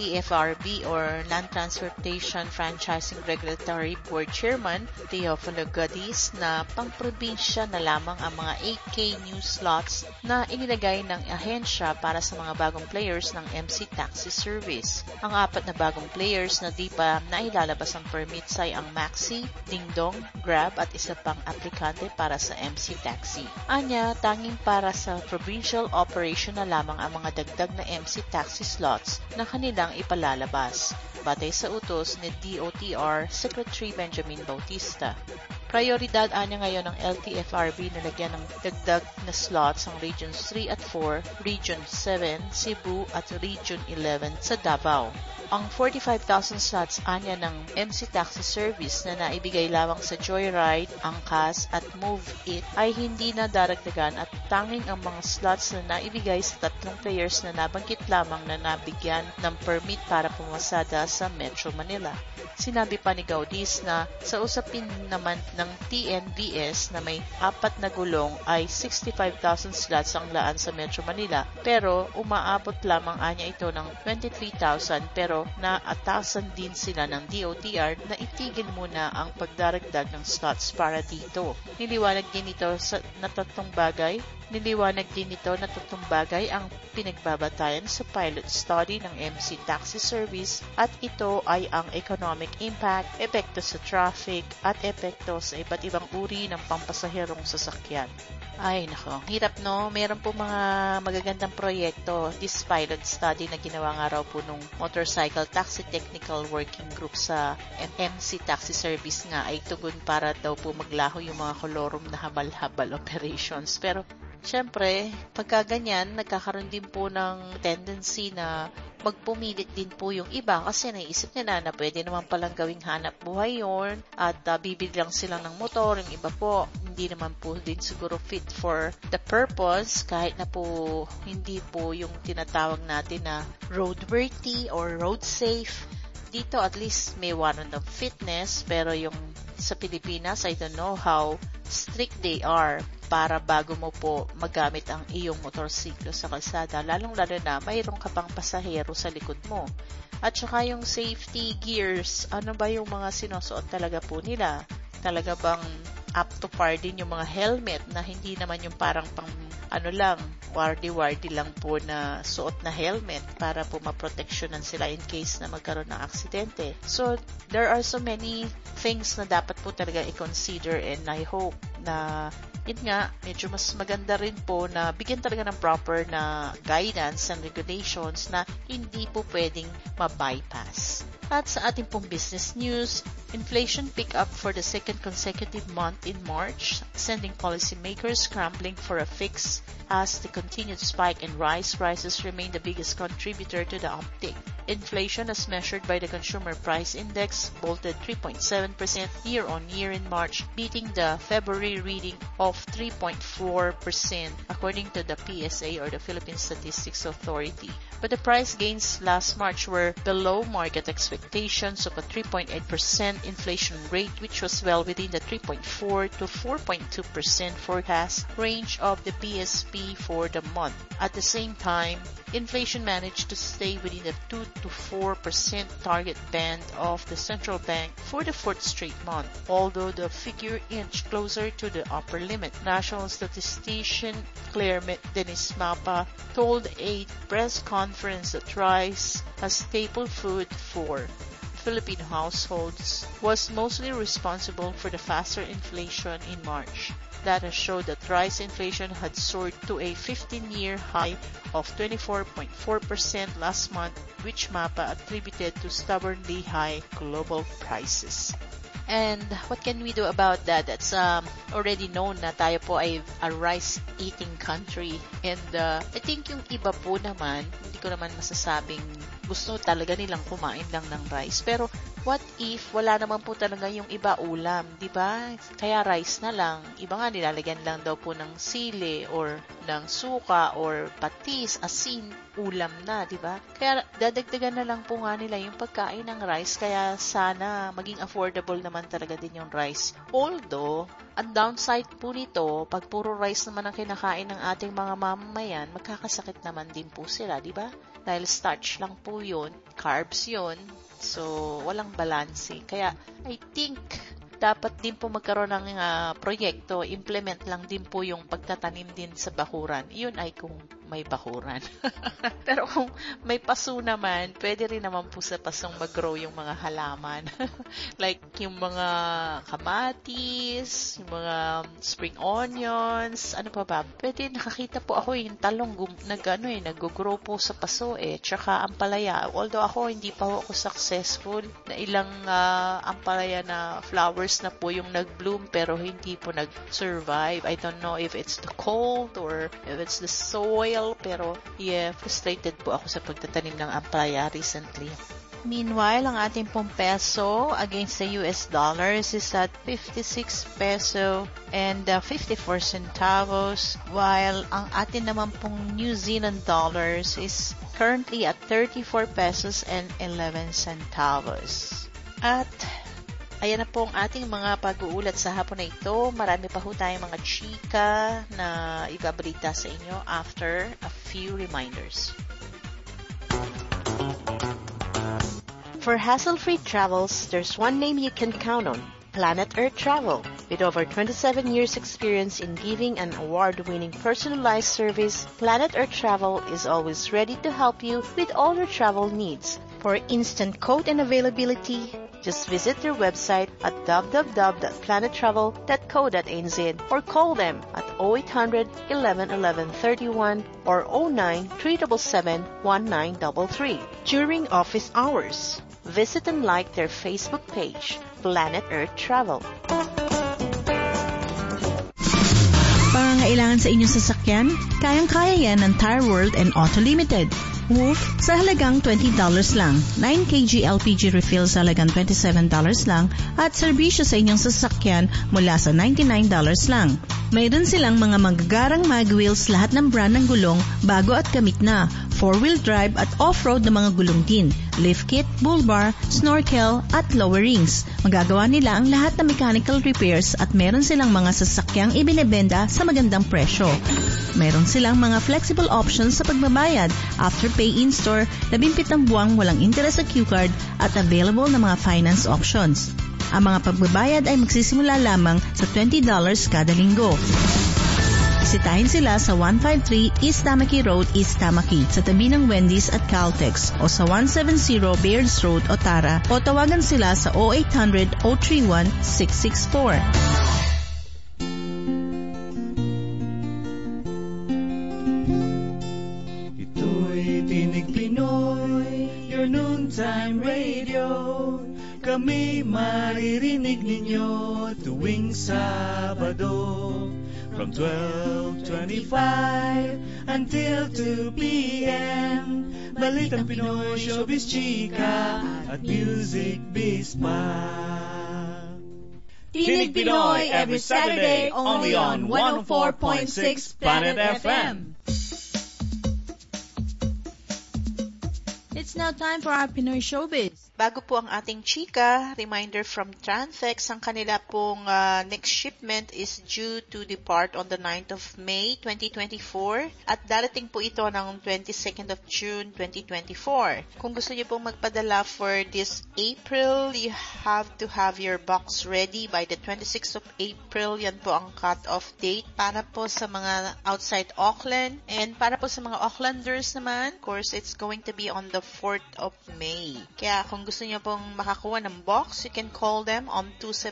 S8: LTFRB or Land Transportation Franchising Regulatory Board Chairman Teofilo Gaudis na pang-probinsya na lamang ang mga 8K new slots na inilagay ng ahensya para sa mga bagong players ng MC Taxi Service. Ang 4 na bagong players na di pa nailalabas ang permits ay ang Maxi, Dingdong, Grab at isa pang aplikante para sa MC Taxi. Anya, tanging para sa provincial operation na lamang ang mga dagdag na MC Taxi slots na kanilang ipalalabas, batay sa utos ni DOTR Secretary Benjamin Bautista. Prioridad anya ngayon ng LTFRB na lagyan ng dagdag na slots ang Regions 3 at 4, Region 7, Cebu at Region 11 sa Davao. Ang 45,000 slots anya ng MC Taxi Service na naibigay lamang sa Joyride, Angkas at Move It ay hindi na daragdagan at tanging ang mga slots na naibigay sa 3 players na nabanggit lamang na nabigyan ng permit para pumasada sa Metro Manila. Sinabi pa ni Gaudis na sa usapin naman ng TNVS na may 4 na gulong ay 65,000 slots ang laan sa Metro Manila pero umaabot lamang anya ito ng 23,000 pero naatasan din sila ng DOTR na itigil muna ang pagdaragdag ng slots para dito. Niliwanag din ito na tatlong bagay ang pinagbabatayan sa pilot study ng MC Taxi Service at ito ay ang economic impact, epekto sa traffic at epekto sa iba't ibang uri ng pampasaherong sasakyan. Ay, nako. Hirap, no? Meron po mga magagandang proyekto. This pilot study na ginawa nga raw po nung Motorcycle Taxi Technical Working Group sa MC Taxi Service nga ay tugon para daw po maglaho yung mga kolorum na habal-habal operations. Pero, syempre, pagka ganyan, nagkakaroon din po ng tendency na magpumilit din po yung iba kasi naisip nila na pwede naman palang gawing hanap buhay yun at bibili lang sila ng motor. Yung iba po, hindi naman po din siguro fit for the purpose kahit na po hindi po yung tinatawag natin na roadworthy or road safe. Dito at least may warrant of fitness pero yung sa Pilipinas, I don't know how strict they are para bago mo po magamit ang iyong motorsiklo sa kalsada, lalong-lalo na mayroon ka pang pasahero sa likod mo. At saka yung safety gears, ano ba yung mga sinusuot talaga po nila? Talaga bang up to par din yung mga helmet na hindi naman yung parang pang wardy-wardy lang po na suot na helmet para po maproteksyonan sila in case na magkaroon ng aksidente. So, there are so many things na dapat po talaga i-consider, and I hope na yun nga, medyo mas maganda rin po na bigyan talaga ng proper na guidance and regulations na hindi po pwedeng ma-bypass. At sa ating pong business news, inflation picked up for the second consecutive month in March, sending policymakers scrambling for a fix as the continued spike in rice prices remain the biggest contributor to the uptick. Inflation, as measured by the Consumer Price Index, bolted 3.7% year-on-year in March, beating the February reading of 3.4%, according to the PSA, or the Philippine Statistics Authority. But the price gains last March were below market expectations of a 3.8% inflation rate, which was well within the 3.4 to 4.2% forecast range of the PSP for the month. At the same time, inflation managed to stay within the 2 to 4% target band of the central bank for the fourth straight month, although the figure inched closer to the upper limit. National statistician Claire Dennis Mapa told a press conference that rice, a staple food for Philippine households, was mostly responsible for the faster inflation in March. Data showed that rice inflation had soared to a 15-year high of 24.4% last month, which MAPA attributed to stubbornly high global prices. And what can we do about that? That's already known na tayo po ay a rice-eating country. And I think yung iba po naman, hindi ko naman masasabing gusto talaga nilang kumain lang ng rice. Pero what if wala naman po talaga yung iba ulam, di ba? Kaya rice na lang. Iba nga nilalagyan lang daw po ng sili or ng suka or patis, asin, ulam na, di ba? Kaya dadagdagan na lang po nga nila yung pagkain ng rice, kaya sana maging affordable naman talaga din yung rice. Although, ang downside po nito, pag puro rice naman ang kinakain ng ating mga mamamayan, magkakasakit naman din po sila, di ba? Dahil starch lang po yun, carbs yun, so walang balanse. Kaya I think dapat din po magkaroon ng proyekto, implement lang din po yung pagtatanim din sa bakuran. Yun ay kung may bakuran. Pero kung may paso naman, pwede rin naman po sa pasong mag-grow yung mga halaman. Like yung mga kamatis, yung mga spring onions, ano pa ba? Pwede, nakakita po ako yung talong nag-grow po sa paso tsaka ampalaya. Although ako hindi pa ako successful na ilang ampalaya na flowers na po yung nag-bloom pero hindi po nag-survive. I don't know if it's the cold or if it's the soil, pero frustrated po ako sa pagtatanim ng ampalaya recently. Meanwhile, ang ating pong peso against the US dollars is at 56 peso and 54 centavos, while ang atin naman pong New Zealand dollars is currently at 34 pesos and 11 centavos. At ayan na po ang ating mga pag-uulat sa hapon na ito. Marami pa ho tayong mga chika na ibabalita sa inyo after a few reminders. For hassle-free travels, there's one name you can count on: Planet Earth Travel. With over 27 years experience in giving an award-winning personalized service, Planet Earth Travel is always ready to help you with all your travel needs. For instant quote and availability, just visit their website at www.planettravel.co.nz or call them at 0800 11 11 31 or 09 377 1933 during office hours. Visit and like their Facebook page, Planet Earth Travel.
S13: Pangangailangan sa inyong sasakyan? Kayang-kaya yan ng Tire World and Auto Limited. Woof sa halagang $20 lang, 9 kg LPG refill sa halagang $27 lang, at serbisyo sa inyong sasakyan mula sa $99 lang. Mayroon silang mga magagarang mag wheels, lahat ng brand ng gulong, bago at gamit na, 4-wheel drive at off-road na mga gulong din, lift kit, bull bar, snorkel at lowerings. Magagawa nila ang lahat ng mechanical repairs at meron silang mga sasakyang ibinebenda sa magandang presyo. Meron silang mga flexible options sa pagbabayad, after pay in-store, 17 buwang walang interest sa Q-card at available na mga finance options. Ang mga pagbabayad ay magsisimula lamang sa $20 kada linggo. Bisitahin sila sa 153 East Tamaki Road, East Tamaki, sa tabi ng Wendy's at Caltex, o sa 170 Beards Road, Otara, o tawagan sila sa 0800-031-664.
S12: Ito'y Tinig Pinoy, your noontime radio. Kami maririnig ninyo tuwing Sabado. From 12:25 until 2 p.m. Balitang Pinoy, showbiz, chika at music biz pa.
S6: Tinig Pinoy every Saturday only on 104.6 Planet FM.
S7: It's now time for our Pinoy Showbiz.
S8: Bago po ang ating chika, reminder from Tranfex, ang kanila pong next shipment is due to depart on the 9th of May 2024 at darating po ito ng 22nd of June 2024. Kung gusto niyo pong magpadala for this April, you have to have your box ready by the 26th of April. Yan po ang cut-off date para po sa mga outside Auckland, and para po sa mga Aucklanders naman, of course, it's going to be on the 4th of May. Kaya kung gusto niyo pong makakuha ng box, you can call them on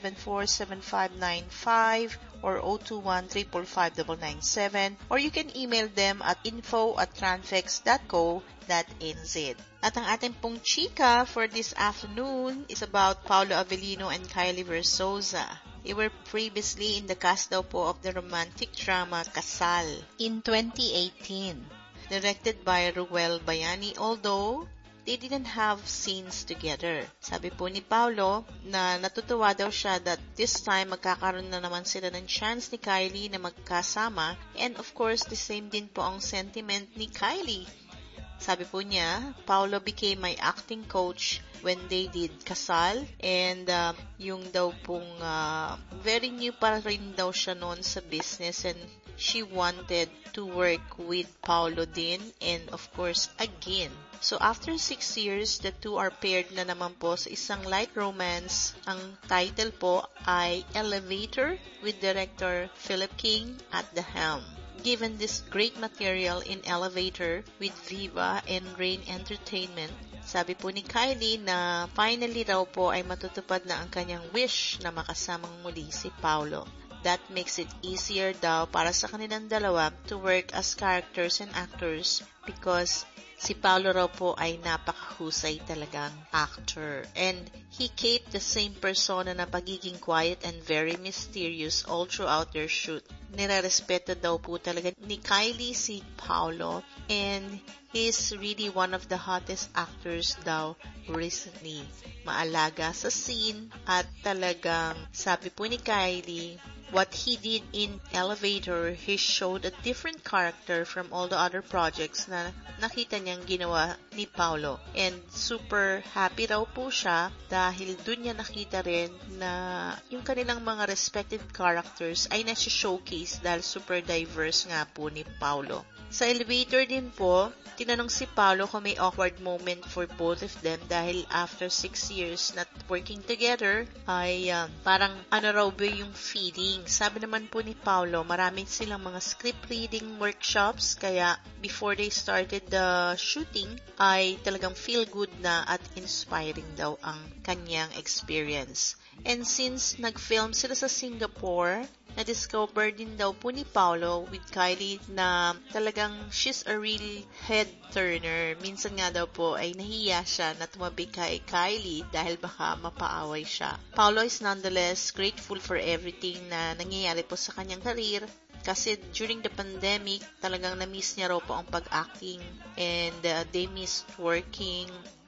S8: 274-7595 or 021-345-997, or you can email them at info@tranfex.co.nz. At ang ating pong chika for this afternoon is about Paolo Avellino and Kylie Versosa. They were previously in the cast daw po of the romantic drama Kasal in 2018, directed by Ruel Bayani, although they didn't have scenes together. Sabi po ni Paolo na natutuwa daw siya that this time magkakaroon na naman sila ng chance ni Kylie na magkasama, and of course the same din po ang sentiment ni Kylie. Sabi po niya, Paolo became my acting coach when they did Kasal, and yung daw pong very new pa rin daw siya noon sa business, and she wanted to work with Paolo din, and of course again. So after 6 years, the two are paired na naman po sa isang light romance. Ang title po ay Elevator, with director Philip King at the helm. Given this great material in Elevator with Viva and Rain Entertainment, sabi po ni Kylie na finally raw po ay matutupad na ang kanyang wish na makasamang muli si Paolo. That makes it easier daw para sa kanilang dalawa to work as characters and actors, because si Paolo raw po ay napakahusay talagang actor. And he kept the same persona na pagiging quiet and very mysterious all throughout their shoot. Nirarespeto daw po talaga ni Kylie si Paolo, and he's really one of the hottest actors daw recently. Maalaga sa scene, at talagang sabi po ni Kylie, what he did in Elevator, he showed a different character from all the other projects na nakita niyang ginawa ni Paolo. And super happy raw po siya dahil dun niya nakita rin na yung kanilang mga respective characters ay nasi-showcase dahil super diverse nga po ni Paolo. Sa Elevator din po, tinanong si Paolo kung may awkward moment for both of them dahil after 6 years not working together ay parang ano raw ba yung feeling. Sabi naman po ni Paolo, marami silang mga script reading workshops, kaya before they started the shooting ay talagang feel good na at inspiring daw ang kanyang experience. And since nag-film sila sa Singapore, na-discover din daw po ni Paolo with Kylie na talagang she's a real head turner. Minsan nga daw po ay nahiya siya na tumabi kay Kylie dahil baka mapaaway siya. Paolo is nonetheless grateful for everything na nangyayari po sa kanyang career, kasi during the pandemic talagang na-miss niya raw po ang pag-acting, and they missed working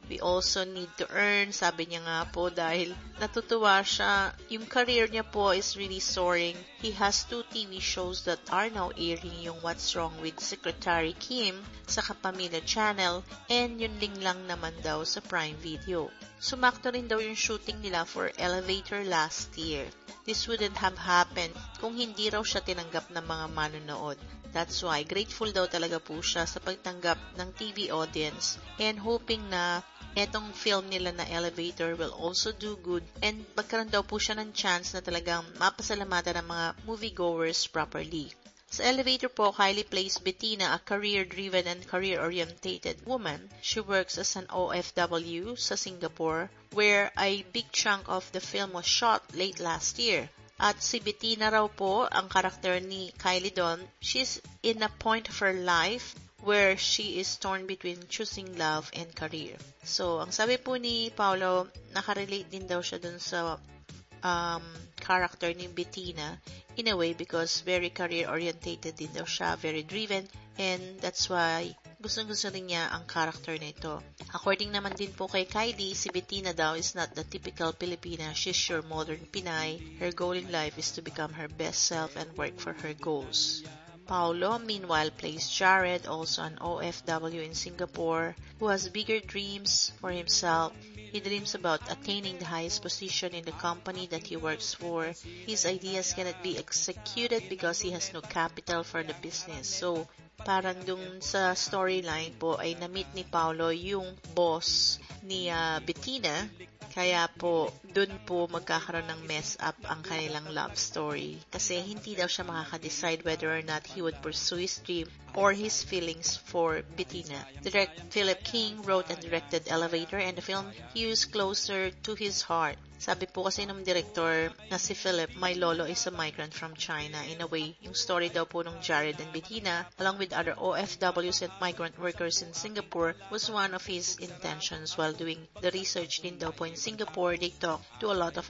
S8: We also need to earn, sabi niya nga po, dahil natutuwa siya. Yung career niya po is really soaring. He has 2 TV shows that are now airing, yung What's Wrong with Secretary Kim sa Kapamilya Channel, and yun lang naman daw sa Prime Video. Sumakto rin daw yung shooting nila for Elevator last year. This wouldn't have happened kung hindi raw siya tinanggap ng mga manonood. That's why grateful daw talaga po siya sa pagtanggap ng TV audience and hoping na etong film nila na Elevator will also do good and magkaroon daw po siya ng chance na talagang mapasalamatan ng mga moviegoers properly. Sa Elevator po, Kylie plays Bettina, a career-driven and career-orientated woman. She works as an OFW sa Singapore, where a big chunk of the film was shot late last year. At si Bettina raw po, ang karakter ni Kylie doon, she's in a point of her life where she is torn between choosing love and career. So, ang sabi po ni Paolo, nakarelate din daw siya dun sa character ni Bettina in a way because very career-orientated din daw siya, very driven, and that's why gustong-gusto rin niya ang character na ito. According naman din po kay Kylie, si Bettina daw is not the typical Filipina. She's your modern Pinay. Her goal in life is to become her best self and work for her goals. Paolo, meanwhile, plays Jared, also an OFW in Singapore, who has bigger dreams for himself. He dreams about attaining the highest position in the company that he works for. His ideas cannot be executed because he has no capital for the business. So, parang dun sa storyline po ay na-meet ni Paolo yung boss ni Bettina. Kaya po, dun po magkakaroon ng mess up ang kanilang love story. Kasi hindi daw siya makaka-decide whether or not he would pursue his dream or his feelings for Bettina. Director Philip King wrote and directed Elevator, and the film hews closer to his heart. Sabi po kasi ng director na si Philip, my lolo is a migrant from China. In a way, yung story daw po ng Jared and Bettina, along with other OFWs and migrant workers in Singapore, was one of his intentions. While doing the research din daw po in Singapore, they talked to a lot of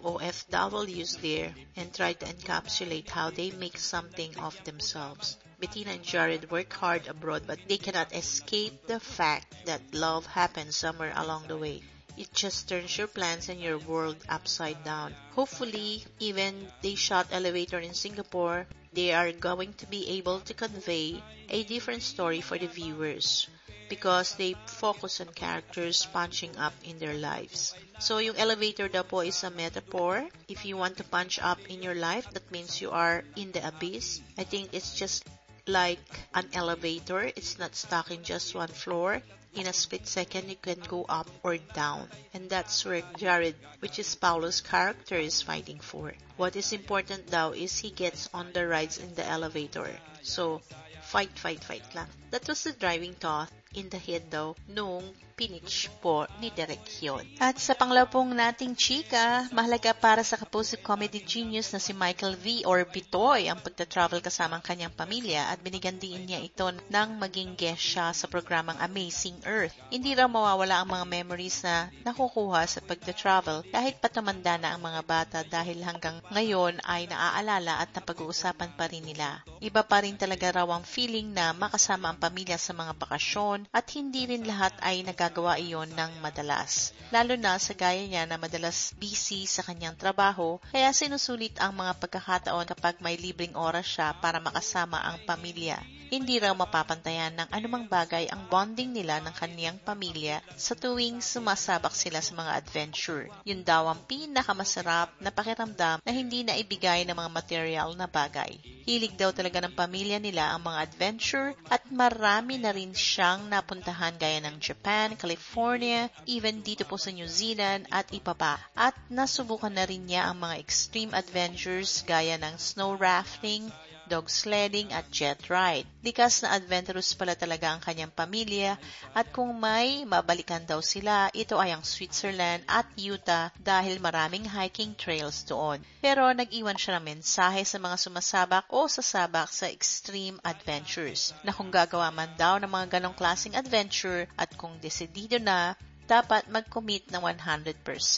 S8: OFWs there and tried to encapsulate how they make something of themselves. Bettina and Jared work hard abroad, but they cannot escape the fact that love happens somewhere along the way. It just turns your plans and your world upside down. Hopefully, even they shot Elevator in Singapore, they are going to be able to convey a different story for the viewers because they focus on characters punching up in their lives. So, yung Elevator daw po is a metaphor. If you want to punch up in your life, that means you are in the abyss. I think it's just like an elevator. It's not stuck in just one floor. In a split second, you can go up or down. And that's where Jared, which is Paolo's character, is fighting for. What is important daw is he gets on the rides in the elevator. So, fight lang. That was the driving thought in the head daw nung pinitch po ni Derek yun. At sa panglapong nating chika, mahalaga para sa kapuso comedy genius na si Michael V. or Bitoy ang pagta-travel kasama ang kanyang pamilya at binigyan din niya ito ng maging guest siya sa programang Amazing Earth. Hindi raw mawawala ang mga memories na nakukuha sa pagta-travel kahit patumanda na ang mga bata dahil hanggang ngayon ay naaalala at napag-uusapan pa rin nila. Iba pa rin talaga raw ang feeling na makasama ang pamilya sa mga bakasyon at hindi rin lahat ay nagagawa iyon ng madalas. Lalo na sa gaya niya na madalas busy sa kanyang trabaho, kaya sinusulit ang mga pagkakataon kapag may libreng oras siya para makasama ang pamilya. Hindi raw mapapantayan ng anumang bagay ang bonding nila ng kaniyang pamilya sa tuwing sumasabak sila sa mga adventure. Yun daw ang pinakamasarap na pakiramdam na hindi na ibigay ng mga material na bagay. Hilig daw talaga ng pamilya nila ang mga adventure at marami na rin siyang napuntahan gaya ng Japan, California, even dito po sa New Zealand at iba pa. At nasubukan na rin niya ang mga extreme adventures gaya ng snow rafting, dog sledding at jet ride. Likas na adventurous pala talaga ang kanyang pamilya at kung may mabalikan daw sila, ito ay ang Switzerland at Utah dahil maraming hiking trails doon. Pero nag-iwan siya ng mensahe sa mga sumasabak o sasabak sa extreme adventures na kung gagawa man daw ng mga ganong klaseng adventure at kung desidido na, dapat mag-commit ng 100%.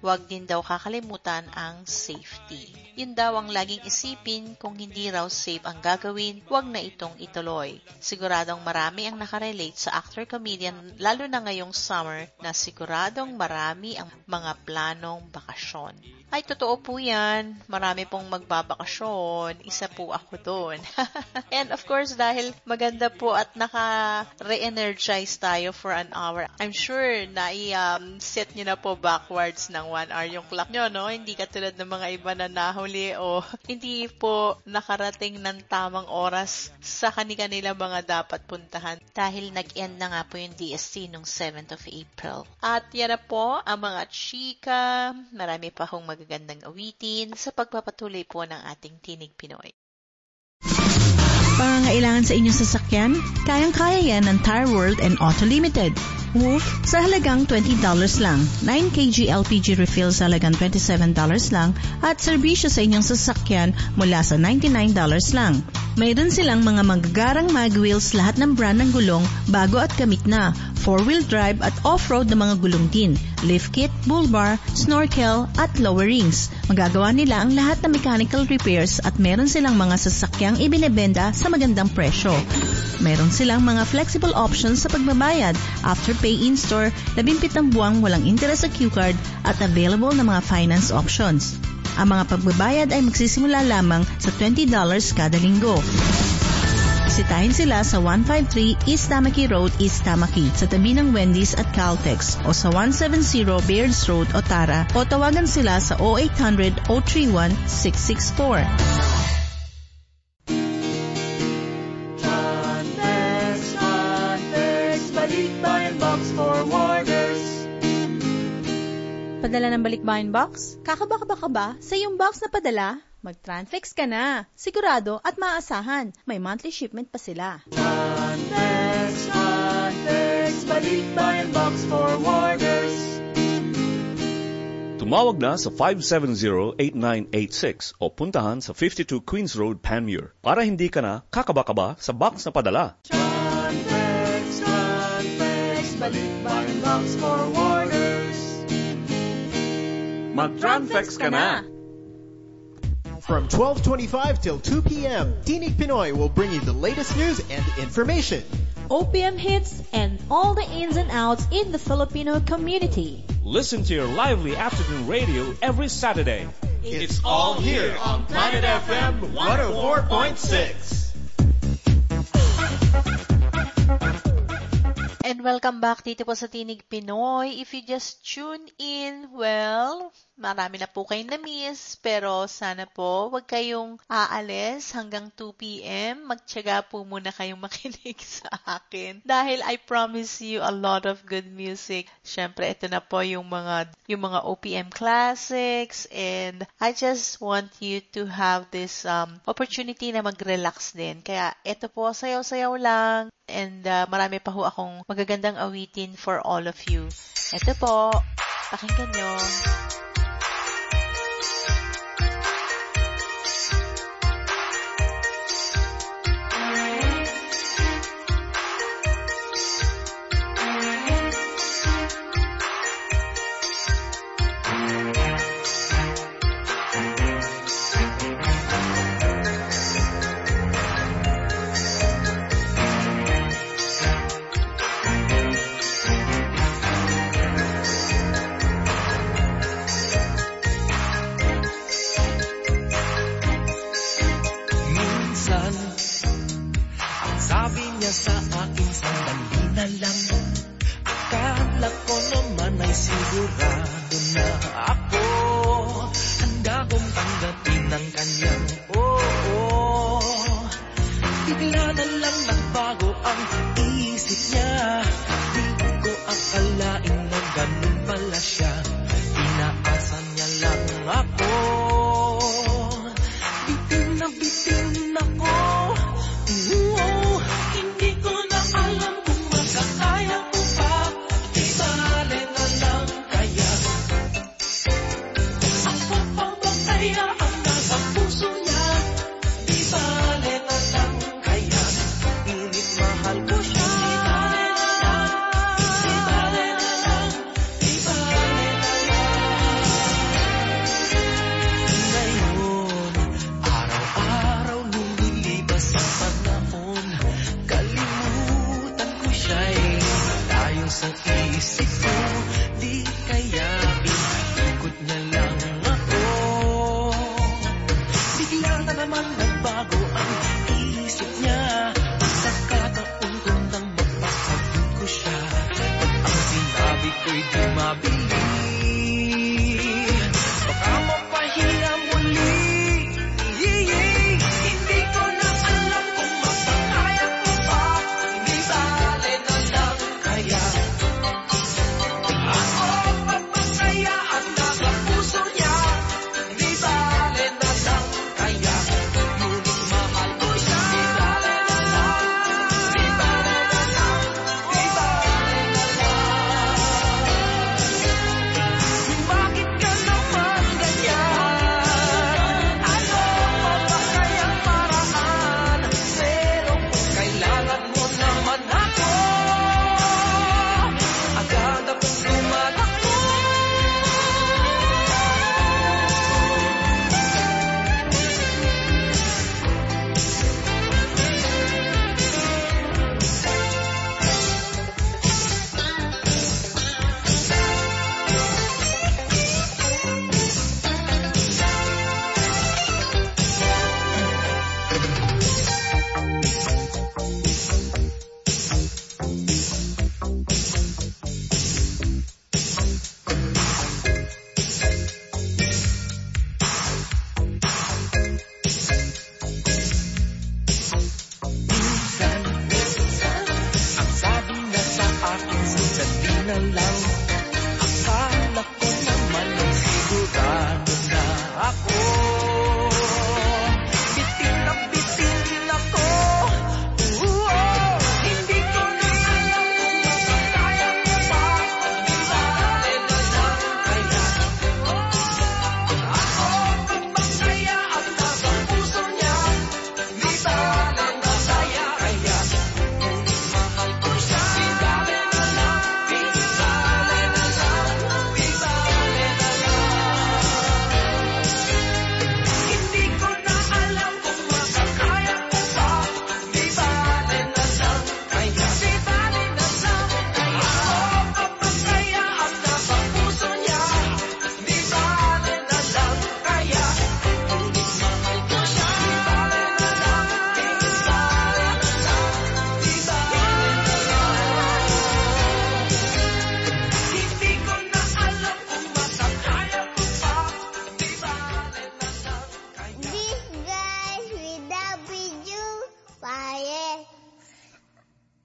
S8: Huwag din daw kakalimutan ang safety. Yun daw ang laging isipin, kung hindi raw safe ang gagawin, huwag na itong ituloy. Siguradong marami ang nakarelate sa actor-comedian, lalo na ngayong summer, na siguradong marami ang mga planong bakasyon. Ay, totoo po yan. Marami pong magbabakasyon. Isa po ako doon. And of course, dahil maganda po at naka-re-energize tayo for an hour, I'm sure na set nyo na po backwards ng 1 hour yung clock nyo, no? Hindi katulad ng mga iba na nahuli o hindi po nakarating ng tamang oras sa kanilang mga dapat puntahan dahil nag-end na nga po yung DSC nung 7th of April. At yan na po ang mga chika. Marami pa hong magagandang awitin sa pagpapatuloy po ng ating Tinig Pinoy.
S13: Pangangailangan sa inyong sasakyan? Kayang-kaya yan ng Tire World and Auto Limited. Woof sa halagang $20 lang, 9 kg LPG refill sa halagang $27 lang, at serbisyo sa inyong sasakyan mula sa $99 lang. Mayroon silang mga magagarang mag wheels, lahat ng brand ng gulong, bago at gamit na, 4-wheel drive at off-road na mga gulong din, lift kit, bull bar, snorkel at lower rings. Magagawa nila ang lahat ng mechanical repairs at meron silang mga sasakyang ibinebenda sa magandang presyo. Meron silang mga flexible options sa pagbabayad, after pay in-store, 17 buwang walang interest sa Q-card at available na mga finance options. Ang mga pagbabayad ay magsisimula lamang sa $20 kada linggo. Bisitahin sila sa 153 East Tamaki Road, East Tamaki, sa tabi ng Wendy's at Caltex, o sa 170 Beards Road, Otara, o tawagan sila sa 0800-031-664.
S11: Balikbayan Box Forwarders.
S7: Padala ng Balikbayan Box? Kakabaka ka ba sa iyong box na padala? Mag-Transfix ka na. Sigurado at maaasahan. May monthly shipment pa sila.
S11: Transfix, Balikbayan Box Forwarders.
S14: Tumawag na sa 570-8986 o puntahan sa 52 Queens Road, Panmure para hindi ka na kakaba-kaba sa box na padala.
S11: Transfix, Balikbayan Box Forwarders.
S14: Mag-Transfix ka na!
S10: From 12:25 till 2 p.m., Tinig Pinoy will bring you the latest news and information.
S7: OPM hits and all the ins and outs in the Filipino community.
S6: Listen to your lively afternoon radio every Saturday.
S10: It's all here on Planet FM 104.6.
S8: And welcome back dito po sa Tinig Pinoy. If you just tune in, well, marami na po kayong na-miss, pero sana po wag kayong aalis hanggang 2 p.m. Magtiyaga po muna kayong makinig sa akin. Dahil I promise you a lot of good music. Siyempre, ito na po yung mga OPM classics, and I just want you to have this opportunity na mag-relax din. Kaya ito po, sayaw-sayaw lang. And marami pa ho akong magagandang awitin for all of you. Ito po, pakinggan nyo.
S4: Sa akin sandali na lang, akala ko naman ay sigurado na ako handa kong tanggapin ang kanyang oo. Bigla na lang nagbago ang isip niya, di ko akalain na ganun pala siya. Pinaasan niya lang ako, bitin na bitin ako. Hindi ko na alam kung makakaya ko pa. Di bale na lang kaya. Ako pang bakaya ang nasa puso niya. Di bale na lang kaya. Ngunit mahal ko siya. Di bale na lang. Di bale na lang.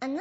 S15: Ano?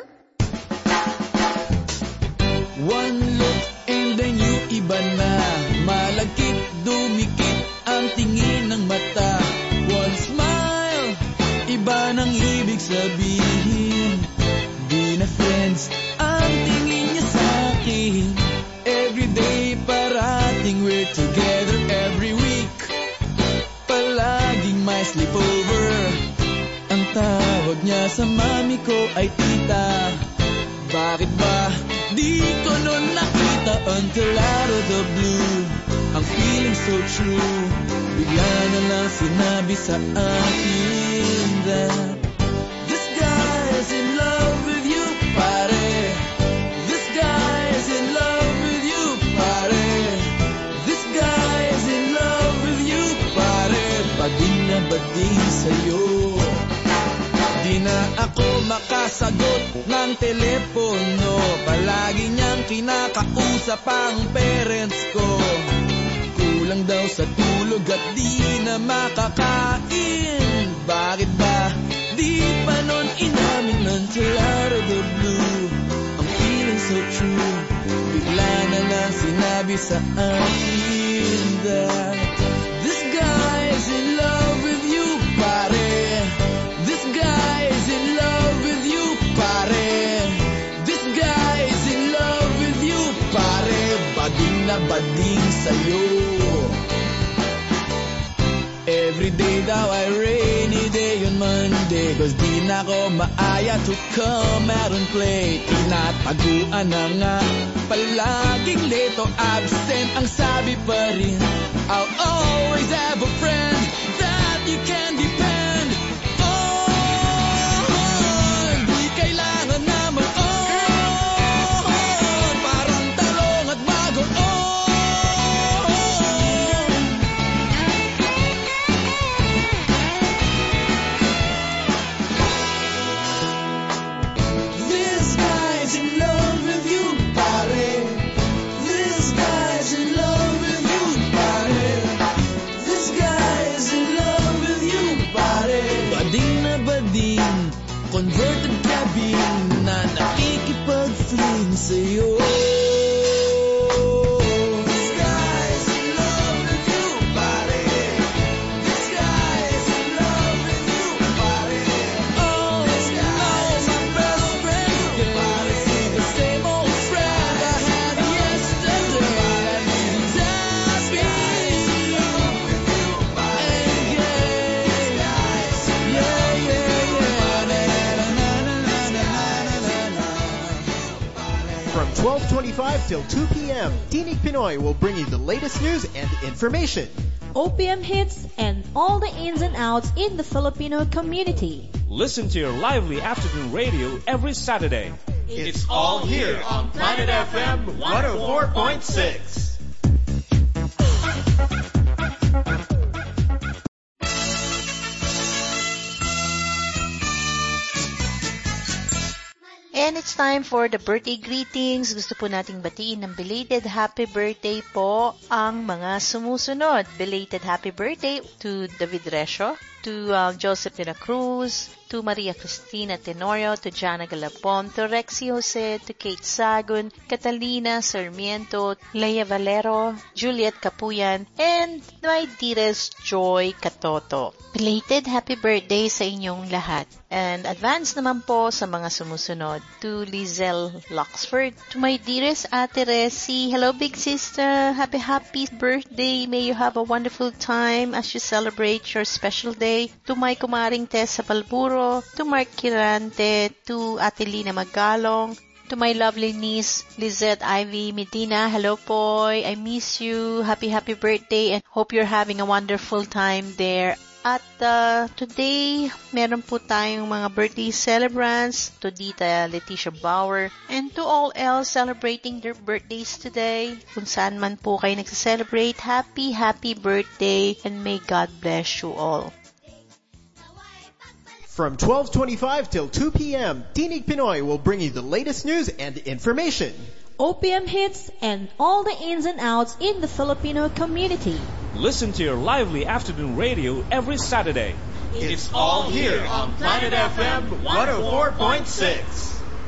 S12: One look and then you iba na. Malagkit, dumikit ang tingin ng mata. One smile, iba nang ibig sabihin. Di na friends ang tingin niya sa akin. Everyday parating we're together every week. Palaging may sleepover. Ang tawag niya sa mami ko ay tita. Bakit ba di ko nun nakita until out of the blue? Ang feeling so true. Bigla na lang sinabi sa akin that this guy is in love with you, pare. This guy is in love with you, pare. This guy is in love with you, pare. Bading na bading sa'yo. Di na ako makasagot ng telepono. Palagi niyang kinakausap ang parents ko. Kulang daw sa tulog at di na makakain. Bakit ba di pa nun inamin until out of the blue? Ang feeling so true. Bigla na lang sinabi sa akin that this guy is in love with you, pare. This guy is in love with you, pare. This guy is in love with you, pare. Bading na bading sa'yo. Everyday daw ay rainy day on Monday, 'cause di na ko maaya to come out and play. Tinataguan na nga, palaging late o absent. Ang sabi pa rin, I'll always have a friend that you can depend on. Di kailangan na mag-on, parang talong at bagoon. This guy's in love with you, pare. This guy's in love with you, pare. This guy's in love with you, pare. Bading na bading, converted cabin na nakikipag-fling sa'yo. This guy's in love with you, pare. This guy's in love with you, pare. Oh, this guy's my best friend again. The same old friend I had yesterday. He's asking in love with you, pare. Yeah, yeah,
S10: From 12:25 till 2 p.m., Tinig Pinoy will bring you the latest news and information.
S7: OPM hits and all the ins and outs in the Filipino community.
S14: Listen to your lively afternoon radio every Saturday.
S10: It's all here on Planet FM 104.6.
S8: And it's time for the birthday greetings. Gusto po nating batiin ng belated happy birthday po ang mga sumusunod. Belated happy birthday to David Resio, to Joseph de la Cruz, to Maria Cristina Tenorio, to Jana Galapon, to Rexy Jose, to Kate Sagun, Catalina Sarmiento, Leia Valero, Juliet Capuyan, and my dearest Joy Catoto. Belated happy birthday sa inyong lahat. And advance naman po sa mga sumusunod. To Lizelle Luxford, to my dearest Ate Resi, hello big sister, happy birthday, may you have a wonderful time as you celebrate your special day. To my kumaring Tessa Balburo, to Mark Kirante, to Ate Lina Magalong, to my lovely niece Lizette Ivy Medina, hello po, I miss you, happy birthday and hope you're having a wonderful time there. At today, meron po tayong mga birthday celebrants, to Dita Leticia Bauer, and to all else celebrating their birthdays today. Kung saan man po kayo nagsiselebrate, happy birthday, and may God bless you all.
S10: From 12:25 till 2 p.m., Tinig Pinoy will bring you the latest news and information.
S7: OPM hits and all the ins and outs in the Filipino community.
S14: Listen to your lively afternoon radio every Saturday.
S10: It's all here on Planet FM 104.6.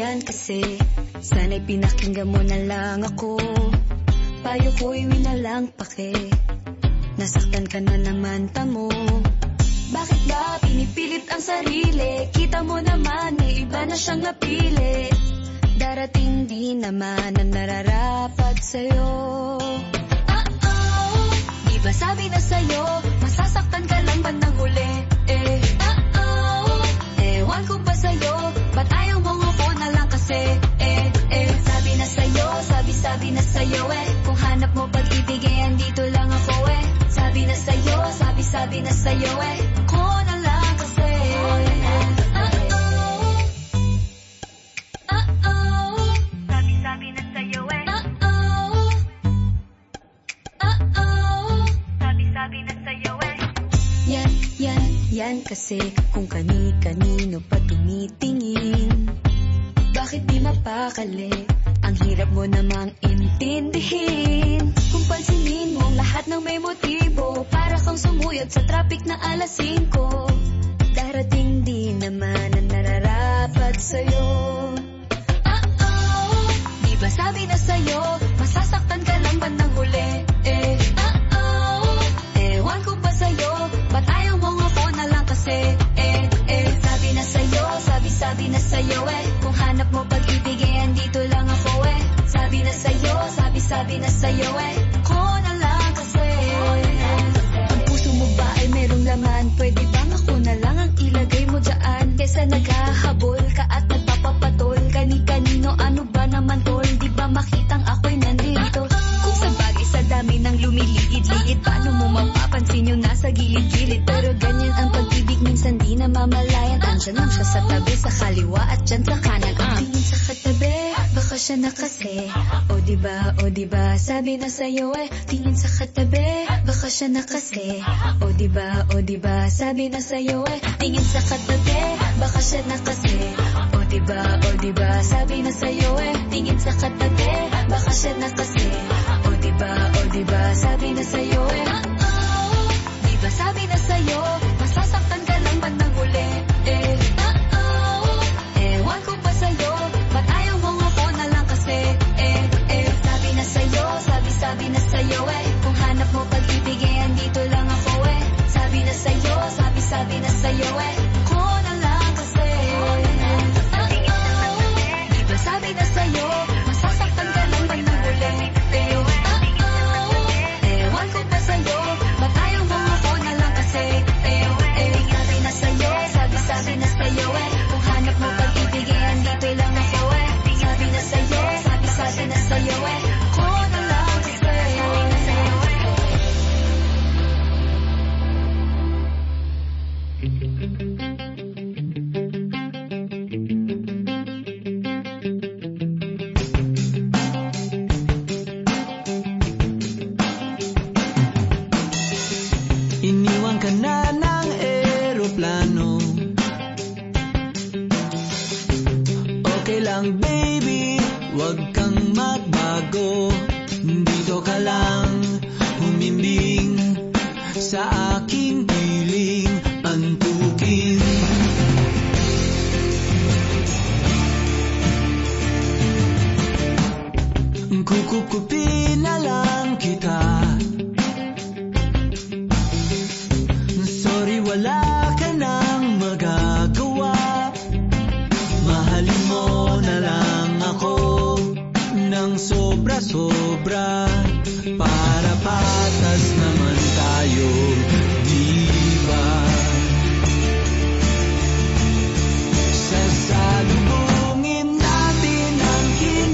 S5: yan kasi sana'y pinakinggan mo na lang ako. Payo ko'y winalang pake, nasaktan ka na naman tamo. Bakit ba pinipilit ang sarili? Kita mo naman may iba na siyang napili. Darating din naman ang nararapat sa'yo. Di ba sabi na sa'yo, masasaktan ka lang bandang huli? Ewan ko ba sa'yo, ba't ayaw mo ako na lang kasi? Sabi na sa'yo, sabi na sa'yo kung hanap mo pag-ibig andito lang ako Sabi na sa'yo, sabi na sa'yo ko na lang kasi. Sabi na sa'yo Sabi na sa'yo Yan kasi kung kani-kanino pa tumitingin. Bakit di mapakali? Ang hirap mo namang intindihin. Kung pansinin mo lahat ng may motibo, para kang sumuyod sa traffic na alas 5. Darating din naman ang nararapat sa'yo. Di ba sabi na sa'yo, masasaktan ka lang bandang huli? Ewan ko ba sa'yo, ba't ayaw mo ako na lang kasi? Sabi na sa'yo, sabi na sa'yo kung hanap mo pag-ibig andito lang ako Sabi na sa'yo, sabi na sa'yo ko na lang kasi. Ang puso mo ba ay merong laman? Pwede bang ako na lang ang ilagay mo dyan? Kesa naghahabol ka at nagpapapatol kani-kanino, ano ba naman tol? Di ba makitang ako'y nandito? Kung sa bagay sa dami ng lumiliit-liit, paano mo mapapansin yung nasa gilid-gilid? Pero ganyan ang pag-ibig, minsan di na mamalayan. Andyan lang siya sa tabi, sa kaliwa at dyan sa kanan. Ang tingin sa katabi, baka siya na kasi. O diba, sabi na sa'yo tingin sa katabi, baka siya na kasi. O diba, sabi na sa'yo tingin sa katabi, baka siya na kasi. O diba, sabi na sa'yo tingin sa katabi, baka siya na kasi. O diba, sabi na sa'yo diba sabi na sa'yo, masasaktan ka lang bandang huli? Ewan ko ba sa'yo, ba't ayaw mo ako na lang kasi? Sabi na sa'yo, sabi na sa'yo kung hanap mo pag-ibig andito lang ako Sabi na sa'yo, sabi na sa'yo ko na lang kasi. Diba sabi na sa'yo, masasaktan ka lang bandang huli? Ewan ko ba sa'yo, ba't ayaw mo ako na lang kasi? Sabi na sa'yo, sabi na sa'yo kung hanap mo pag-ibig andito lang ako Sabi na sa'yo, sabi na sa'yo ko na lang kasi.
S15: Iniwan ka na ng eroplano. Okay lang baby, wag kang magbago. Dito ka lang humimbing sa aking piling antukin. Kukupin na lang kita. Sorry, wala ka nang magagawa. Mahalin mo na lang ako ng sobra-sobra, para patas naman tayo, di ba? Sasalubungin natin ang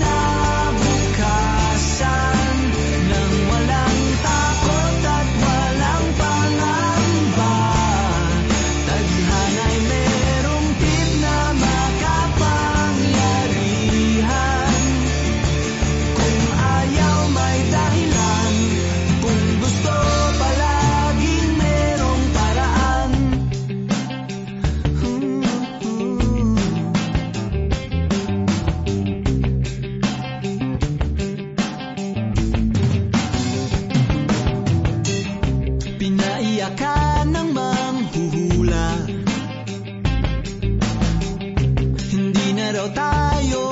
S15: kinabukasan nang walang takot at walang pangamba. Tadhana'y merong tip na makapangyarihan. Kung ayaw may dahilan, kung gusto palaging merong paraan. Pinaiyak ka ng manghuhula. Hindi na raw tayo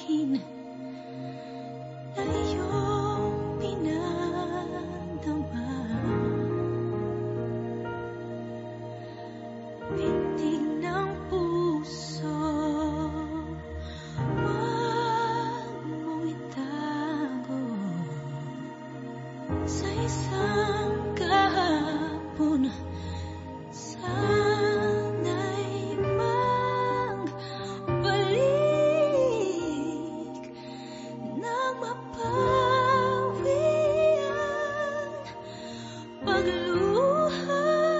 S5: akin na iyong pinagdama. Pintig ng puso, wag mong itago sa isang kahapon. Sana'y magbalik nang mapawi ang pagluha.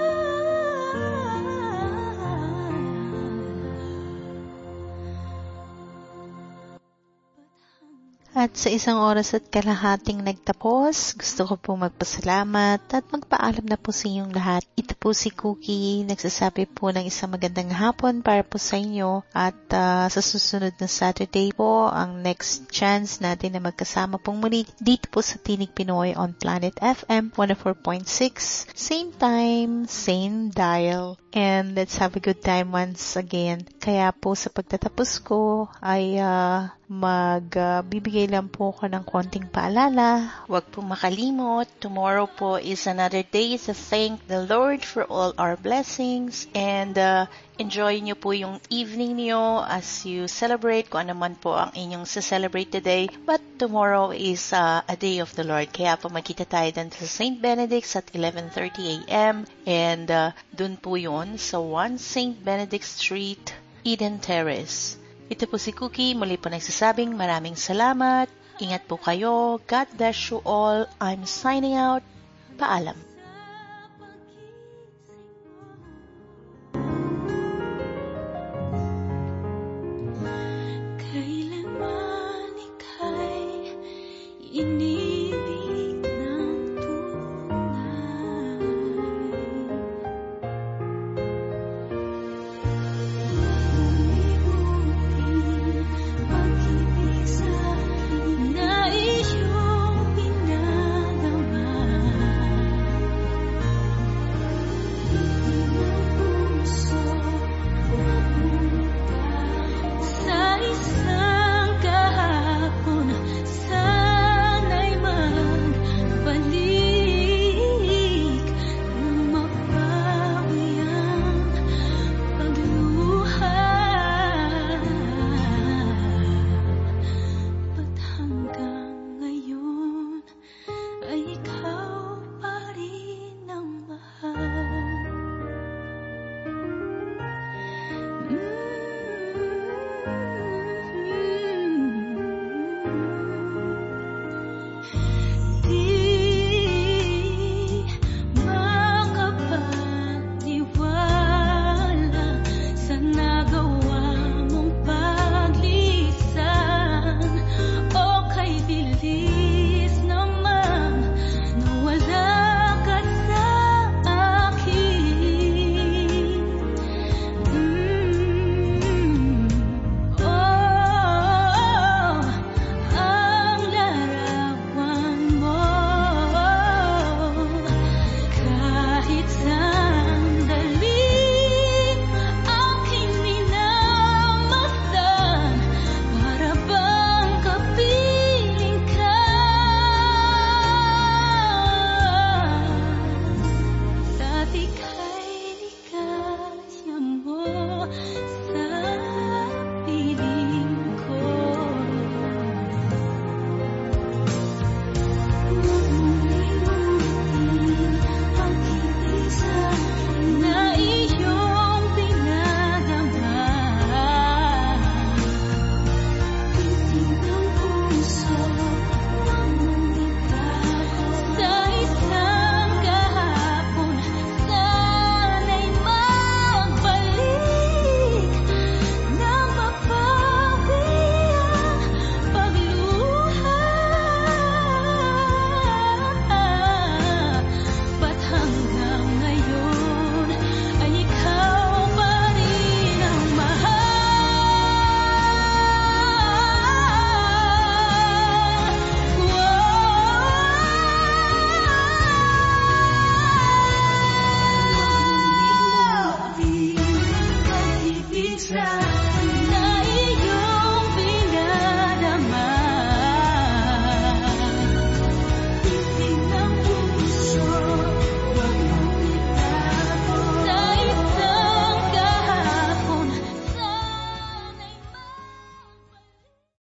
S8: At sa isang oras at kalahating nagtapos, gusto ko po magpasalamat at magpaalam na po sa inyong lahat. Ito po si Cookie, nagsasabi po ng isang magandang hapon para po sa inyo. At sa susunod na Saturday po, ang next chance natin na magkasama pong muli dito po sa Tinig Pinoy on Planet FM 104.6. Same time, same dial. And let's have a good time once again. Kaya po sa pagtatapos ko ay magbibigay lang po ako ng konting paalala. Huwag po makalimot. Tomorrow po is another day to thank the Lord for all our blessings. And enjoy nyo po yung evening nyo as you celebrate kung ano man po ang inyong celebrate today. But tomorrow is a day of the Lord. Kaya po magkita tayo dun sa St. Benedict's at 11:30 a.m. And dun po yun sa 1 St. Benedict Street, Eden Terrace. Ito po si Cookie, muli po nagsasabing maraming salamat. Ingat po kayo. God bless you all. I'm signing out. Paalam.